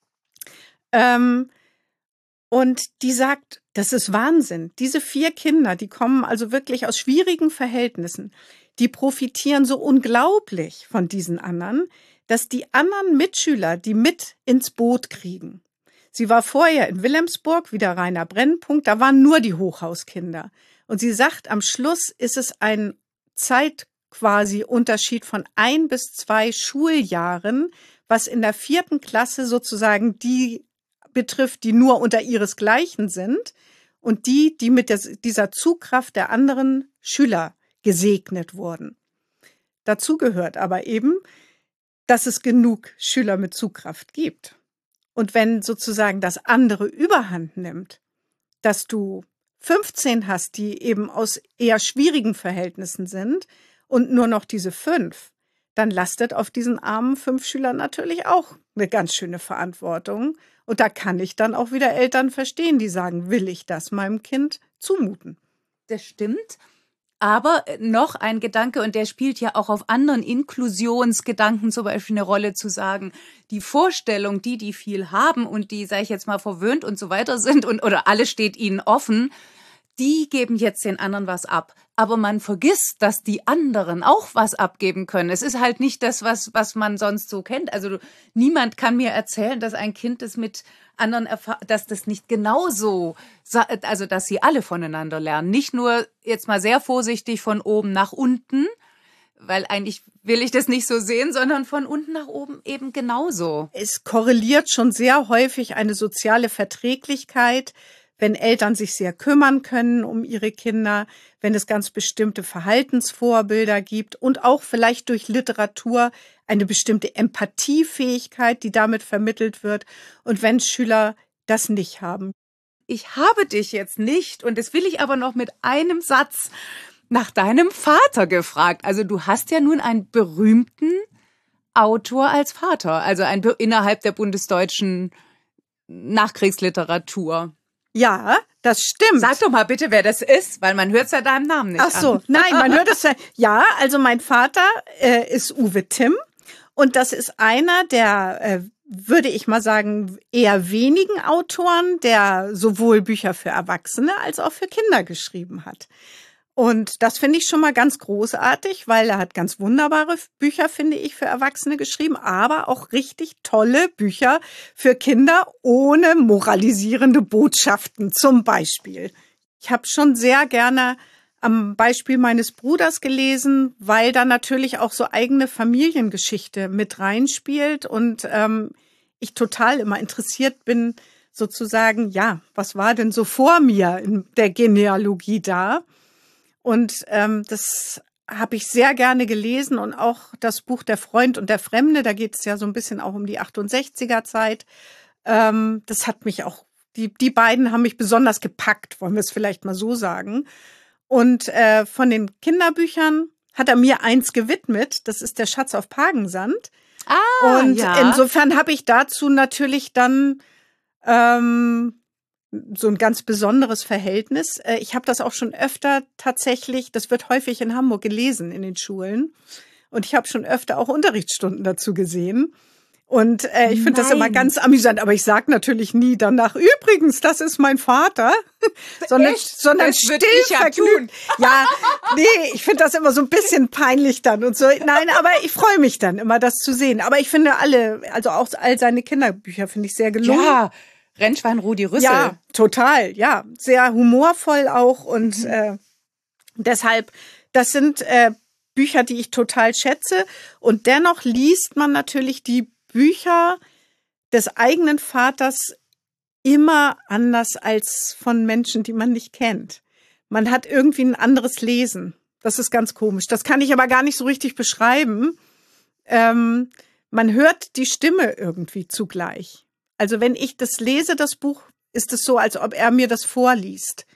S1: Ähm, und die sagt, das ist Wahnsinn. Diese vier Kinder, die kommen also wirklich aus schwierigen Verhältnissen. Die profitieren so unglaublich von diesen anderen, dass die anderen Mitschüler die mit ins Boot kriegen. Sie war vorher in Wilhelmsburg, wieder reiner Brennpunkt, da waren nur die Hochhauskinder. Und sie sagt, am Schluss ist es ein Zeit quasi Unterschied von ein bis zwei Schuljahren, was in der vierten Klasse sozusagen die betrifft, die nur unter ihresgleichen sind und die, die mit der, dieser Zugkraft der anderen Schüler gesegnet wurden. Dazu gehört aber eben, dass es genug Schüler mit Zugkraft gibt. Und wenn sozusagen das andere Überhand nimmt, dass du fünfzehn hast, die eben aus eher schwierigen Verhältnissen sind und nur noch diese fünf, dann lastet auf diesen armen fünf Schülern natürlich auch eine ganz schöne Verantwortung. Und da kann ich dann auch wieder Eltern verstehen, die sagen, will ich das meinem Kind zumuten?
S2: Das stimmt. Aber noch ein Gedanke, und der spielt ja auch auf anderen Inklusionsgedanken zum Beispiel eine Rolle, zu sagen, die Vorstellung, die, die viel haben und die, sage ich jetzt mal, verwöhnt und so weiter sind und oder alles steht ihnen offen, die geben jetzt den anderen was ab. Aber man vergisst, dass die anderen auch was abgeben können. Es ist halt nicht das, was, was man sonst so kennt. Also niemand kann mir erzählen, dass ein Kind das mit anderen erfahren, dass das nicht genauso, also dass sie alle voneinander lernen. Nicht nur jetzt mal sehr vorsichtig von oben nach unten, weil eigentlich will ich das nicht so sehen, sondern von unten nach oben eben genauso.
S1: Es korreliert schon sehr häufig eine soziale Verträglichkeit, wenn Eltern sich sehr kümmern können um ihre Kinder, wenn es ganz bestimmte Verhaltensvorbilder gibt und auch vielleicht durch Literatur eine bestimmte Empathiefähigkeit, die damit vermittelt wird, und wenn Schüler das nicht haben.
S2: Ich habe dich jetzt nicht, und das will ich aber noch mit einem Satz, nach deinem Vater gefragt. Also du hast ja nun einen berühmten Autor als Vater, also ein, innerhalb der bundesdeutschen Nachkriegsliteratur.
S1: Ja, das stimmt.
S2: Sag doch mal bitte, wer das ist, weil man hört es ja deinem Namen nicht an.
S1: Ach so, nein, man hört es ja. Ja, also mein Vater äh, ist Uwe Timm, und das ist einer der, äh, würde ich mal sagen, eher wenigen Autoren, der sowohl Bücher für Erwachsene als auch für Kinder geschrieben hat. Und das finde ich schon mal ganz großartig, weil er hat ganz wunderbare Bücher, finde ich, für Erwachsene geschrieben, aber auch richtig tolle Bücher für Kinder ohne moralisierende Botschaften zum Beispiel. Ich habe schon sehr gerne am Beispiel meines Bruders gelesen, weil da natürlich auch so eigene Familiengeschichte mit reinspielt und ähm, ich total immer interessiert bin, sozusagen, ja, was war denn so vor mir in der Genealogie da? Und ähm, das habe ich sehr gerne gelesen, und auch das Buch Der Freund und der Fremde, da geht es ja so ein bisschen auch um die achtundsechziger Zeit. Ähm, das hat mich auch, die die beiden haben mich besonders gepackt, wollen wir es vielleicht mal so sagen. Und äh, von den Kinderbüchern hat er mir eins gewidmet, das ist Der Schatz auf Pagensand.
S2: Ah,
S1: und
S2: ja.
S1: Insofern habe ich dazu natürlich dann ähm, so ein ganz besonderes Verhältnis. Ich habe das auch schon öfter tatsächlich, das wird häufig in Hamburg gelesen in den Schulen. Und ich habe schon öfter auch Unterrichtsstunden dazu gesehen. Und äh, ich finde das immer ganz amüsant. Aber ich sage natürlich nie danach, übrigens, das ist mein Vater. sondern
S2: Echt?
S1: sondern
S2: Das würd
S1: still
S2: ich ja
S1: vergnügt. Ja, nee, ich finde das immer so ein bisschen peinlich dann und so. Nein, aber ich freue mich dann immer, das zu sehen. Aber ich finde alle, also auch all seine Kinderbücher finde ich sehr gelungen.
S2: Ja. Rennschwein Rudi Rüssel.
S1: Ja, total, ja. Sehr humorvoll auch und mhm. äh, deshalb, das sind äh, Bücher, die ich total schätze, und dennoch liest man natürlich die Bücher des eigenen Vaters immer anders als von Menschen, die man nicht kennt. Man hat irgendwie ein anderes Lesen. Das ist ganz komisch. Das kann ich aber gar nicht so richtig beschreiben. Ähm, man hört die Stimme irgendwie zugleich. Also wenn ich das lese, das Buch, ist es so, als ob er mir das vorliest.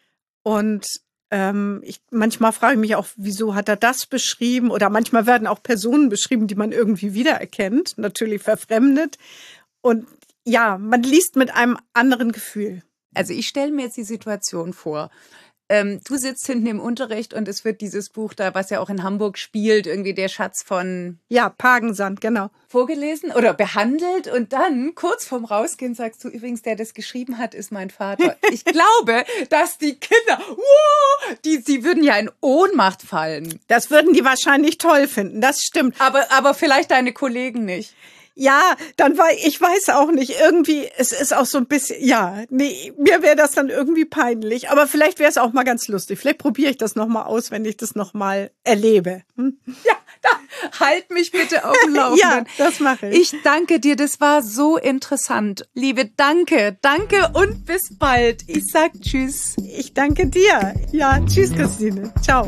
S1: Und ähm, ich, manchmal frage ich mich auch, wieso hat er das beschrieben? Oder manchmal werden auch Personen beschrieben, die man irgendwie wiedererkennt, natürlich verfremdet. Und ja, man liest mit einem anderen Gefühl.
S2: Also ich stelle mir jetzt die Situation vor. Ähm, du sitzt hinten im Unterricht und es wird dieses Buch da, was ja auch in Hamburg spielt, irgendwie der Schatz von...
S1: Ja, Pagensand, genau.
S2: Vorgelesen oder behandelt, und dann kurz vorm Rausgehen sagst du, übrigens, der das geschrieben hat, ist mein Vater. Ich glaube, dass die Kinder, wow, die, die würden ja in Ohnmacht fallen.
S1: Das würden die wahrscheinlich toll finden, das stimmt.
S2: Aber, aber vielleicht deine Kollegen nicht.
S1: Ja, dann war ich weiß auch nicht, irgendwie, es ist auch so ein bisschen, ja, nee, mir wäre das dann irgendwie peinlich, aber vielleicht wäre es auch mal ganz lustig. Vielleicht probiere ich das nochmal aus, wenn ich das nochmal erlebe. Hm?
S2: Ja, da, halt mich bitte auf dem Laufenden.
S1: Ja, das mache ich.
S2: Ich danke dir, das war so interessant. Liebe, danke, danke und bis bald. Ich sag tschüss.
S1: Ich danke dir. Ja, tschüss, Christine. Ciao.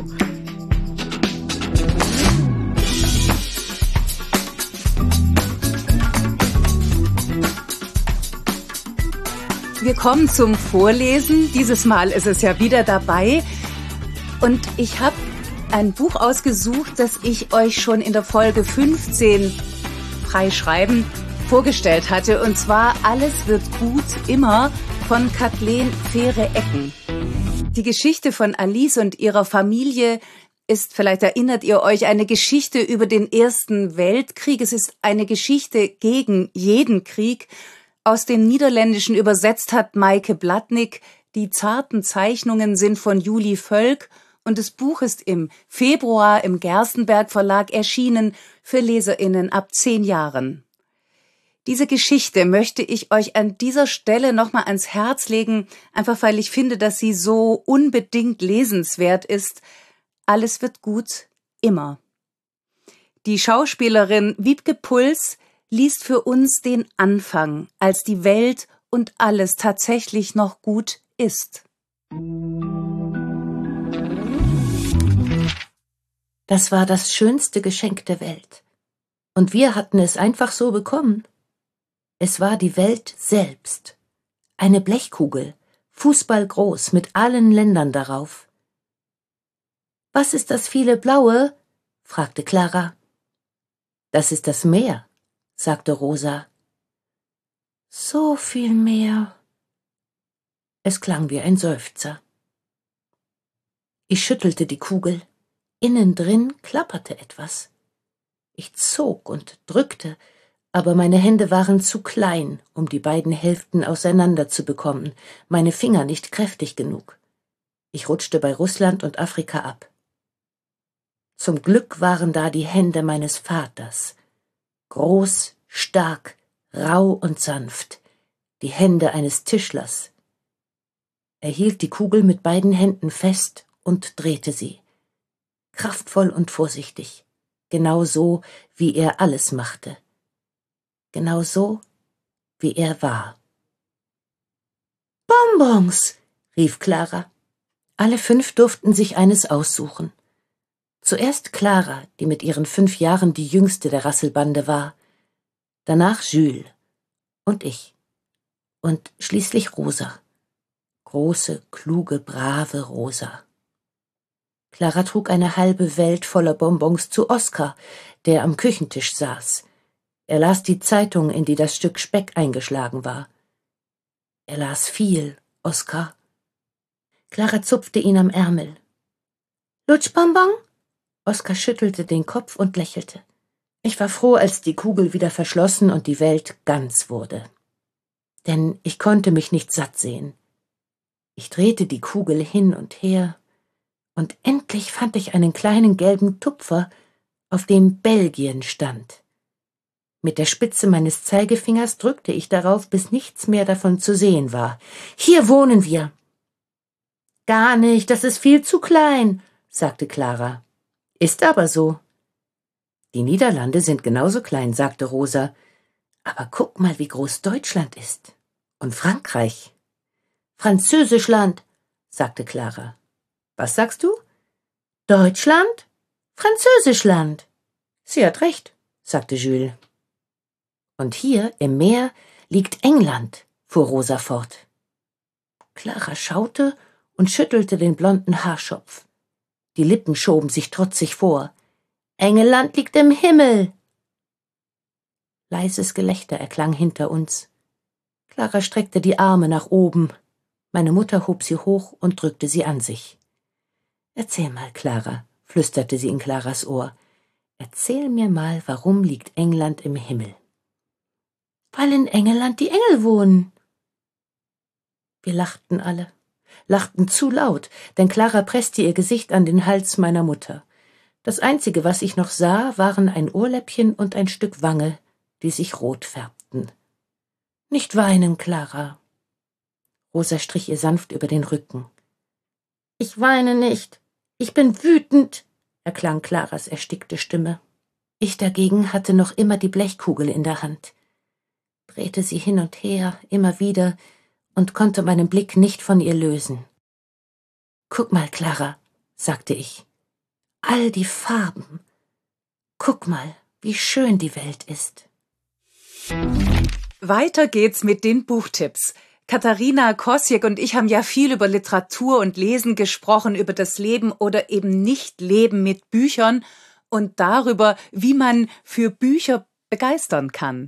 S2: Wir kommen zum Vorlesen. Dieses Mal ist es ja wieder dabei. Und ich habe ein Buch ausgesucht, das ich euch schon in der Folge fünfzehn Freischreiben vorgestellt hatte. Und zwar Alles wird gut, immer von Kathleen Fähre-Ecken. Die Geschichte von Alice und ihrer Familie ist, vielleicht erinnert ihr euch, eine Geschichte über den Ersten Weltkrieg. Es ist eine Geschichte gegen jeden Krieg. Aus dem Niederländischen übersetzt hat Maike Blatnik. Die zarten Zeichnungen sind von Julie Völk und das Buch ist im Februar im Gerstenberg Verlag erschienen für LeserInnen ab zehn Jahren. Diese Geschichte möchte ich euch an dieser Stelle nochmal ans Herz legen, einfach weil ich finde, dass sie so unbedingt lesenswert ist. Alles wird gut, immer. Die Schauspielerin Wiebke Puls liest für uns den Anfang, als die Welt und alles tatsächlich noch gut ist.
S12: Das war das schönste Geschenk der Welt. Und wir hatten es einfach so bekommen. Es war die Welt selbst. Eine Blechkugel, fußballgroß, mit allen Ländern darauf. »Was ist das viele Blaue?« fragte Clara. »Das ist das Meer«, sagte Rosa. »So viel Meer.« Es klang wie ein Seufzer. Ich schüttelte die Kugel. Innen drin klapperte etwas. Ich zog und drückte, aber meine Hände waren zu klein, um die beiden Hälften auseinander zu bekommen, meine Finger nicht kräftig genug. Ich rutschte bei Russland und Afrika ab. Zum Glück waren da die Hände meines Vaters. Groß, stark, rau und sanft. Die Hände eines Tischlers. Er hielt die Kugel mit beiden Händen fest und drehte sie. Kraftvoll und vorsichtig. Genau so, wie er alles machte. Genau so, wie er war. »Bonbons«, rief Clara. Alle fünf durften sich eines aussuchen. Zuerst Clara, die mit ihren fünf Jahren die jüngste der Rasselbande war. Danach Jules und ich. Und schließlich Rosa. Große, kluge, brave Rosa. Clara trug eine halbe Welt voller Bonbons zu Oskar, der am Küchentisch saß. Er las die Zeitung, in die das Stück Speck eingeschlagen war. Er las viel, Oskar. Clara zupfte ihn am Ärmel. »Lutschbonbon?« Oskar schüttelte den Kopf und lächelte. Ich war froh, als die Kugel wieder verschlossen und die Welt ganz wurde. Denn ich konnte mich nicht satt sehen. Ich drehte die Kugel hin und her, und endlich fand ich einen kleinen gelben Tupfer, auf dem Belgien stand. Mit der Spitze meines Zeigefingers drückte ich darauf, bis nichts mehr davon zu sehen war. »Hier wohnen wir.« »Gar nicht, das ist viel zu klein«, sagte Clara. »Ist aber so.« »Die Niederlande sind genauso klein«, sagte Rosa. »Aber guck mal, wie groß Deutschland ist. Und Frankreich.« »Französischland«, sagte Clara. »Was sagst du?« »Deutschland? Französischland.« »Sie hat recht«, sagte Jules. »Und hier im Meer liegt England«, fuhr Rosa fort. Clara schaute und schüttelte den blonden Haarschopf. Die Lippen schoben sich trotzig vor. »England liegt im Himmel!« Leises Gelächter erklang hinter uns. Clara streckte die Arme nach oben. Meine Mutter hob sie hoch und drückte sie an sich. »Erzähl mal, Clara«, flüsterte sie in Claras Ohr. »Erzähl mir mal, warum liegt England im Himmel?« »Weil in England die Engel wohnen.« Wir lachten alle, lachten zu laut, denn Clara presste ihr Gesicht an den Hals meiner Mutter. Das Einzige, was ich noch sah, waren ein Ohrläppchen und ein Stück Wange, die sich rot färbten. »Nicht weinen, Clara.« Rosa strich ihr sanft über den Rücken. »Ich weine nicht. Ich bin wütend«, erklang Claras erstickte Stimme. Ich dagegen hatte noch immer die Blechkugel in der Hand, drehte sie hin und her, immer wieder, und konnte meinen Blick nicht von ihr lösen. »Guck mal, Clara«, sagte ich. »All die Farben. Guck mal, wie schön die Welt ist.«
S2: Weiter geht's mit den Buchtipps. Katharina Kosiek und ich haben ja viel über Literatur und Lesen gesprochen, über das Leben oder eben Nicht-Leben mit Büchern und darüber, wie man für Bücher begeistern kann.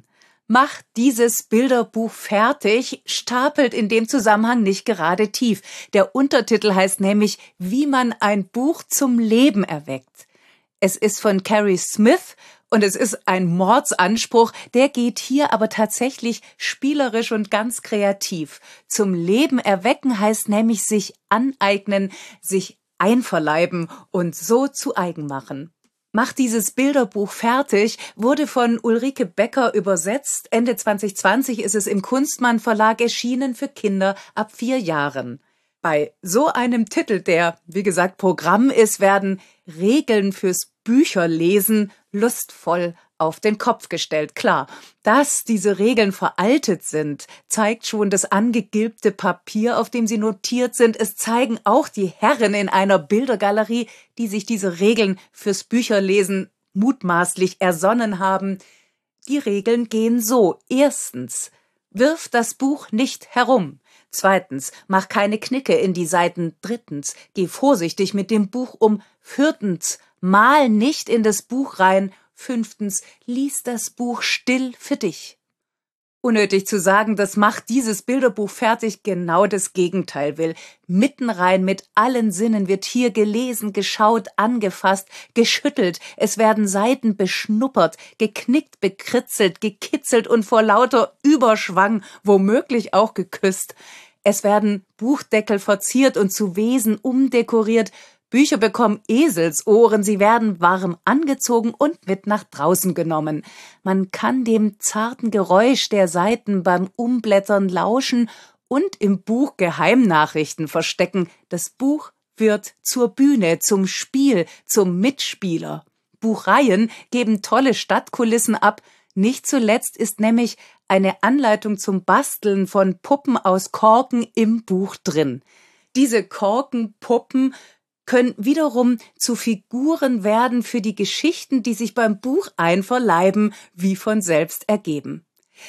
S2: Macht dieses Bilderbuch fertig stapelt in dem Zusammenhang nicht gerade tief. Der Untertitel heißt nämlich »Wie man ein Buch zum Leben erweckt«. Es ist von Carrie Smith und es ist ein Mordsanspruch, der geht hier aber tatsächlich spielerisch und ganz kreativ. Zum Leben erwecken heißt nämlich sich aneignen, sich einverleiben und so zu eigen machen. Macht dieses Bilderbuch fertig wurde von Ulrike Becker übersetzt. Ende zwanzig zwanzig ist es im Kunstmann Verlag erschienen für Kinder ab vier Jahren. Bei so einem Titel, der, wie gesagt, Programm ist, werden Regeln fürs Bücherlesen lustvoll auf den Kopf gestellt. Klar, dass diese Regeln veraltet sind, zeigt schon das angegilbte Papier, auf dem sie notiert sind. Es zeigen auch die Herren in einer Bildergalerie, die sich diese Regeln fürs Bücherlesen mutmaßlich ersonnen haben. Die Regeln gehen so. Erstens, wirf das Buch nicht herum. Zweitens, mach keine Knicke in die Seiten. Drittens, geh vorsichtig mit dem Buch um. Viertens, mal nicht in das Buch rein. Fünftens, lies das Buch still für dich. Unnötig zu sagen, das macht dieses Bilderbuch fertig, genau das Gegenteil will. Mitten rein mit allen Sinnen wird hier gelesen, geschaut, angefasst, geschüttelt. Es werden Seiten beschnuppert, geknickt, bekritzelt, gekitzelt und vor lauter Überschwang womöglich auch geküsst. Es werden Buchdeckel verziert und zu Wesen umdekoriert. Bücher bekommen Eselsohren, sie werden warm angezogen und mit nach draußen genommen. Man kann dem zarten Geräusch der Seiten beim Umblättern lauschen und im Buch Geheimnachrichten verstecken. Das Buch wird zur Bühne, zum Spiel, zum Mitspieler. Buchreihen geben tolle Stadtkulissen ab. Nicht zuletzt ist nämlich eine Anleitung zum Basteln von Puppen aus Korken im Buch drin. Diese Korkenpuppen können wiederum zu Figuren werden für die Geschichten, die sich beim Buch einverleiben, wie von selbst ergeben.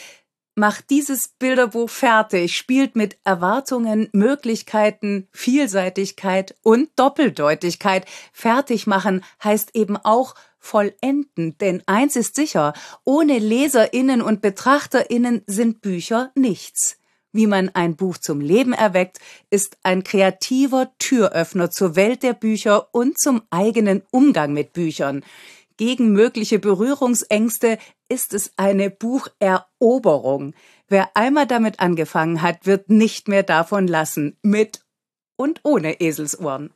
S2: Macht dieses Bilderbuch fertig, spielt mit Erwartungen, Möglichkeiten, Vielseitigkeit und Doppeldeutigkeit. Fertig machen heißt eben auch vollenden, denn eins ist sicher, ohne LeserInnen und BetrachterInnen sind Bücher nichts. Wie man ein Buch zum Leben erweckt, ist ein kreativer Türöffner zur Welt der Bücher und zum eigenen Umgang mit Büchern. Gegen mögliche Berührungsängste ist es eine Bucheroberung. Wer einmal damit angefangen hat, wird nicht mehr davon lassen, mit und ohne Eselsohren.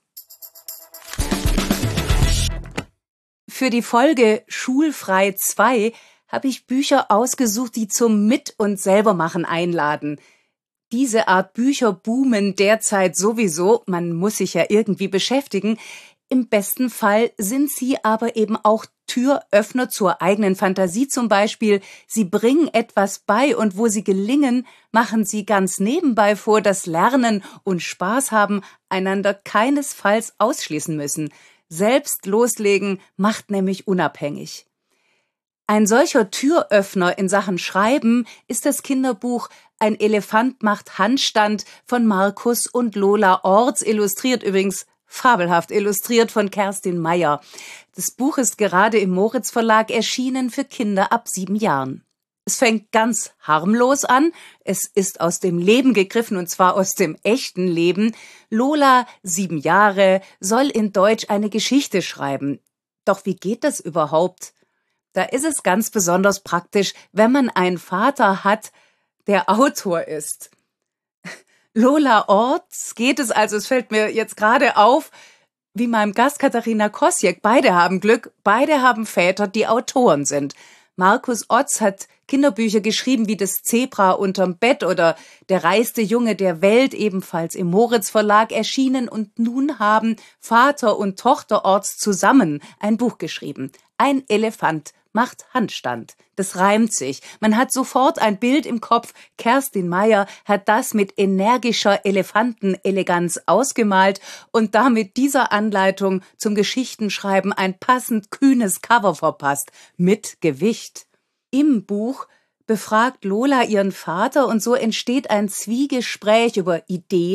S2: Für die Folge Schulfrei zwei habe ich Bücher ausgesucht, die zum Mit- und Selbermachen einladen. Diese Art Bücher boomen derzeit sowieso, man muss sich ja irgendwie beschäftigen. Im besten Fall sind sie aber eben auch Türöffner zur eigenen Fantasie zum Beispiel. Sie bringen etwas bei und wo sie gelingen, machen sie ganz nebenbei vor, dass Lernen und Spaß haben einander keinesfalls ausschließen müssen. Selbst loslegen macht nämlich unabhängig. Ein solcher Türöffner in Sachen Schreiben ist das Kinderbuch Ein Elefant macht Handstand von Markus und Lola Orts, illustriert übrigens, fabelhaft illustriert von Kerstin Meyer. Das Buch ist gerade im Moritz Verlag erschienen für Kinder ab sieben Jahren. Es fängt ganz harmlos an, es ist aus dem Leben gegriffen und zwar aus dem echten Leben. Lola, sieben Jahre, soll in Deutsch eine Geschichte schreiben. Doch wie geht das überhaupt? Da ist es ganz besonders praktisch, wenn man einen Vater hat, der Autor ist. Lola Orts geht es also, es fällt mir jetzt gerade auf, wie meinem Gast Katharina Kosiek. Beide haben Glück, beide haben Väter, die Autoren sind. Markus Otz hat Kinderbücher geschrieben wie Das Zebra unterm Bett oder Der reichste Junge der Welt, ebenfalls im Moritz Verlag erschienen. Und nun haben Vater und Tochter Orts zusammen ein Buch geschrieben. Ein Elefant macht Handstand. Das reimt sich. Man hat sofort ein Bild im Kopf. Kerstin Meyer hat das mit energischer Elefanteneleganz ausgemalt und damit dieser Anleitung zum Geschichtenschreiben ein passend kühnes Cover verpasst. Mit Gewicht. Im Buch befragt Lola ihren Vater und so entsteht ein Zwiegespräch über Ideen,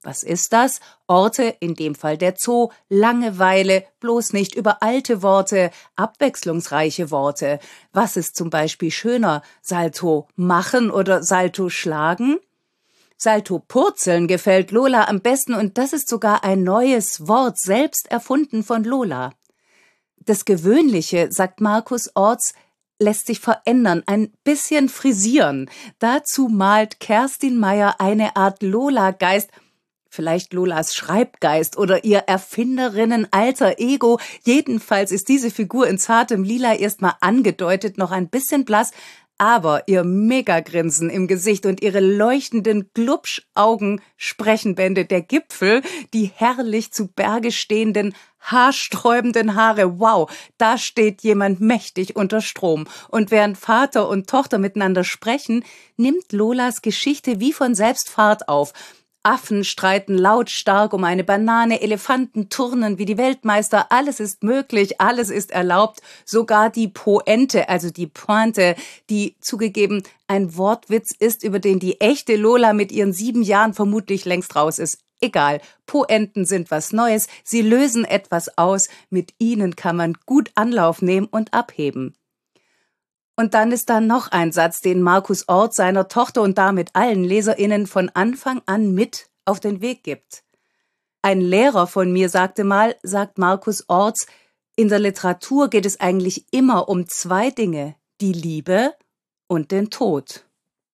S2: Was ist das? Orte, in dem Fall der Zoo, Langeweile, bloß nicht überalte Worte, abwechslungsreiche Worte. Was ist zum Beispiel schöner? Salto machen oder Salto schlagen? Salto purzeln gefällt Lola am besten und das ist sogar ein neues Wort, selbst erfunden von Lola. Das Gewöhnliche, sagt Markus Orts, lässt sich verändern, ein bisschen frisieren. Dazu malt Kerstin Meyer eine Art Lola-Geist, vielleicht Lolas Schreibgeist oder ihr Erfinderinnen-Alter Ego. Jedenfalls ist diese Figur in zartem Lila erstmal angedeutet, noch ein bisschen blass, aber ihr Megagrinsen im Gesicht und ihre leuchtenden Glubschaugen sprechen Bände. Der Gipfel, die herrlich zu Berge stehenden, haarsträubenden Haare. Wow, da steht jemand mächtig unter Strom. Und während Vater und Tochter miteinander sprechen, nimmt Lolas Geschichte wie von selbst Fahrt auf. Affen streiten lautstark um eine Banane, Elefanten turnen wie die Weltmeister, alles ist möglich, alles ist erlaubt, sogar die Pointe, also die Pointe, die zugegeben ein Wortwitz ist, über den die echte Lola mit ihren sieben Jahren vermutlich längst raus ist. Egal, Poenten sind was Neues, sie lösen etwas aus, mit ihnen kann man gut Anlauf nehmen und abheben. Und dann ist da noch ein Satz, den Markus Ort seiner Tochter und damit allen LeserInnen von Anfang an mit auf den Weg gibt. Ein Lehrer von mir sagte mal, sagt Markus Orts, in der Literatur geht es eigentlich immer um zwei Dinge, die Liebe und den Tod.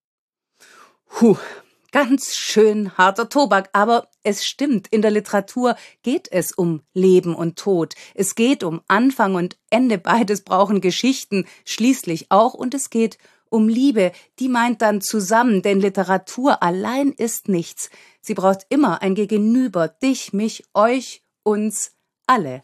S2: Puh, ganz schön harter Tobak, aber es stimmt, in der Literatur geht es um Leben und Tod. Es geht um Anfang und Ende, beides brauchen Geschichten, schließlich auch, und es geht um Liebe, die meint dann zusammen, denn Literatur allein ist nichts. Sie braucht immer ein Gegenüber, dich, mich, euch, uns, alle.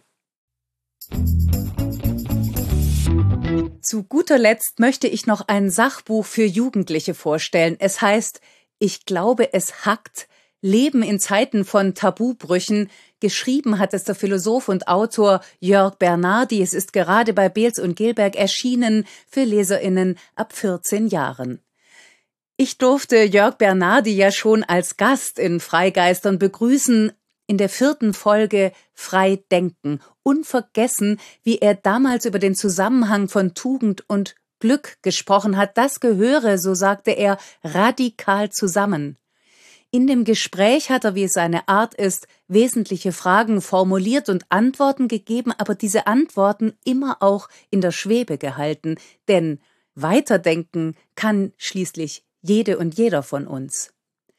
S2: Zu guter Letzt möchte ich noch ein Sachbuch für Jugendliche vorstellen. Es heißt Ich glaube, es hackt. Leben in Zeiten von Tabubrüchen. Geschrieben hat es der Philosoph und Autor Jörg Bernardi. Es ist gerade bei Beels und Gelberg erschienen für LeserInnen ab vierzehn Jahren. Ich durfte Jörg Bernardi ja schon als Gast in Freigeistern begrüßen, in der vierten Folge Frei denken. Unvergessen, wie er damals über den Zusammenhang von Tugend und Glück gesprochen hat, das gehöre, so sagte er, radikal zusammen. In dem Gespräch hat er, wie es seine Art ist, wesentliche Fragen formuliert und Antworten gegeben, aber diese Antworten immer auch in der Schwebe gehalten, denn weiterdenken kann schließlich jede und jeder von uns.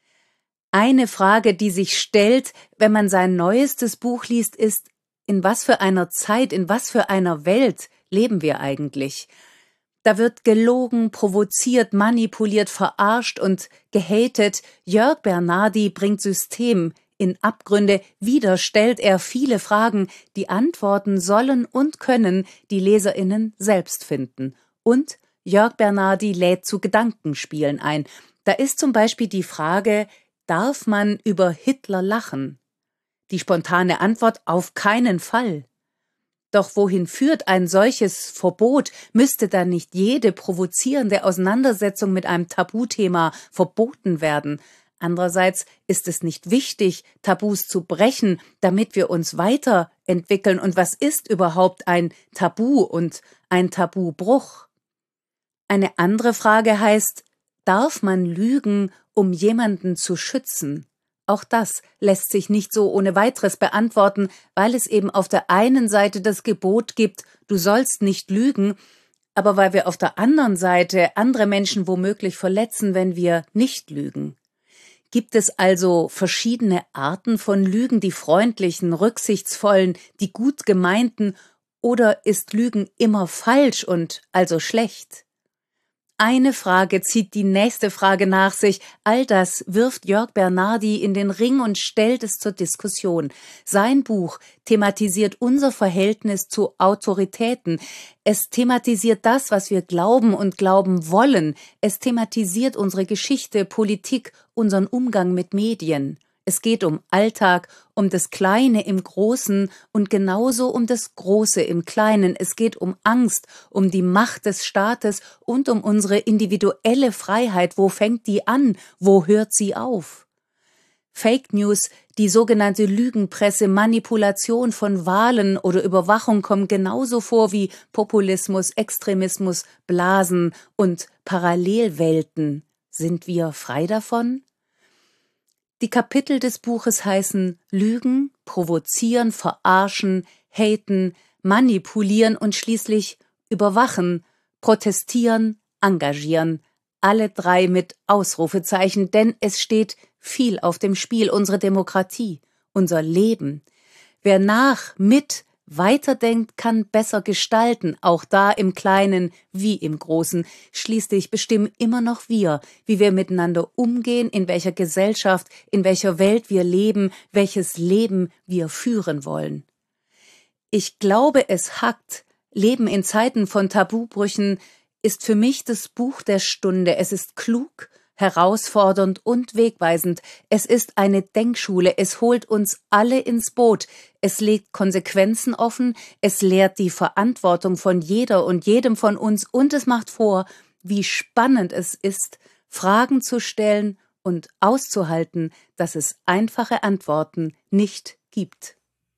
S2: Eine Frage, die sich stellt, wenn man sein neuestes Buch liest, ist, in was für einer Zeit, in was für einer Welt leben wir eigentlich? Da wird gelogen, provoziert, manipuliert, verarscht und gehatet. Jörg Bernardi bringt System in Abgründe. Wieder stellt er viele Fragen. Die Antworten sollen und können die LeserInnen selbst finden. Und Jörg Bernardi lädt zu Gedankenspielen ein. Da ist zum Beispiel die Frage, darf man über Hitler lachen? Die spontane Antwort, auf keinen Fall. Doch wohin führt ein solches Verbot? Müsste dann nicht jede provozierende Auseinandersetzung mit einem Tabuthema verboten werden? Andererseits ist es nicht wichtig, Tabus zu brechen, damit wir uns weiterentwickeln. Und was ist überhaupt ein Tabu und ein Tabubruch? Eine andere Frage heißt, darf man lügen, um jemanden zu schützen? Auch das lässt sich nicht so ohne weiteres beantworten, weil es eben auf der einen Seite das Gebot gibt, du sollst nicht lügen, aber weil wir auf der anderen Seite andere Menschen womöglich verletzen, wenn wir nicht lügen. Gibt es also verschiedene Arten von Lügen, die freundlichen, rücksichtsvollen, die gut gemeinten, oder ist Lügen immer falsch und also schlecht? Eine Frage zieht die nächste Frage nach sich. All das wirft Jörg Bernardi in den Ring und stellt es zur Diskussion. Sein Buch thematisiert unser Verhältnis zu Autoritäten. Es thematisiert das, was wir glauben und glauben wollen. Es thematisiert unsere Geschichte, Politik, unseren Umgang mit Medien. Es geht um Alltag, um das Kleine im Großen und genauso um das Große im Kleinen. Es geht um Angst, um die Macht des Staates und um unsere individuelle Freiheit. Wo fängt die an? Wo hört sie auf? Fake News, die sogenannte Lügenpresse, Manipulation von Wahlen oder Überwachung kommen genauso vor wie Populismus, Extremismus, Blasen und Parallelwelten. Sind wir frei davon? Die Kapitel des Buches heißen Lügen, Provozieren, Verarschen, Haten, Manipulieren und schließlich Überwachen, Protestieren, Engagieren. Alle drei mit Ausrufezeichen, denn es steht viel auf dem Spiel, unsere Demokratie, unser Leben. Wer nach, mit, weiterdenkt, kann besser gestalten, auch da im Kleinen wie im Großen. Schließlich bestimmen immer noch wir, wie wir miteinander umgehen, in welcher Gesellschaft, in welcher Welt wir leben, welches Leben wir führen wollen. Ich glaube, es hackt. Leben in Zeiten von Tabubrüchen ist für mich das Buch der Stunde. Es ist klug, herausfordernd und wegweisend. Es ist eine Denkschule. Es holt uns alle ins Boot. Es legt Konsequenzen offen. Es lehrt die Verantwortung von jeder und jedem von uns. Und es macht vor, wie spannend es ist, Fragen zu stellen und auszuhalten, dass es einfache Antworten nicht gibt.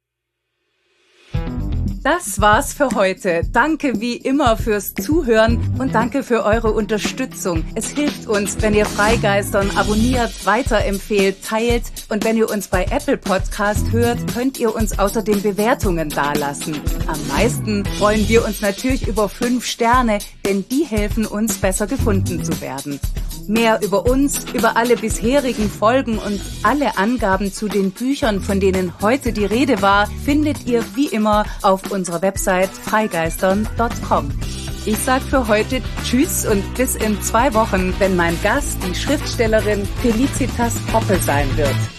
S2: Das war's für heute. Danke wie immer fürs Zuhören und danke für eure Unterstützung. Es hilft uns, wenn ihr Freigeistern abonniert, weiterempfehlt, teilt und wenn ihr uns bei Apple Podcast hört, könnt ihr uns außerdem Bewertungen dalassen. Am meisten freuen wir uns natürlich über fünf Sterne, denn die helfen uns, besser gefunden zu werden. Mehr über uns, über alle bisherigen Folgen und alle Angaben zu den Büchern, von denen heute die Rede war, findet ihr wie immer auf unserer Website freigeistern punkt com. Ich sag für heute Tschüss und bis in zwei Wochen, wenn mein Gast die Schriftstellerin Felicitas Poppe sein wird.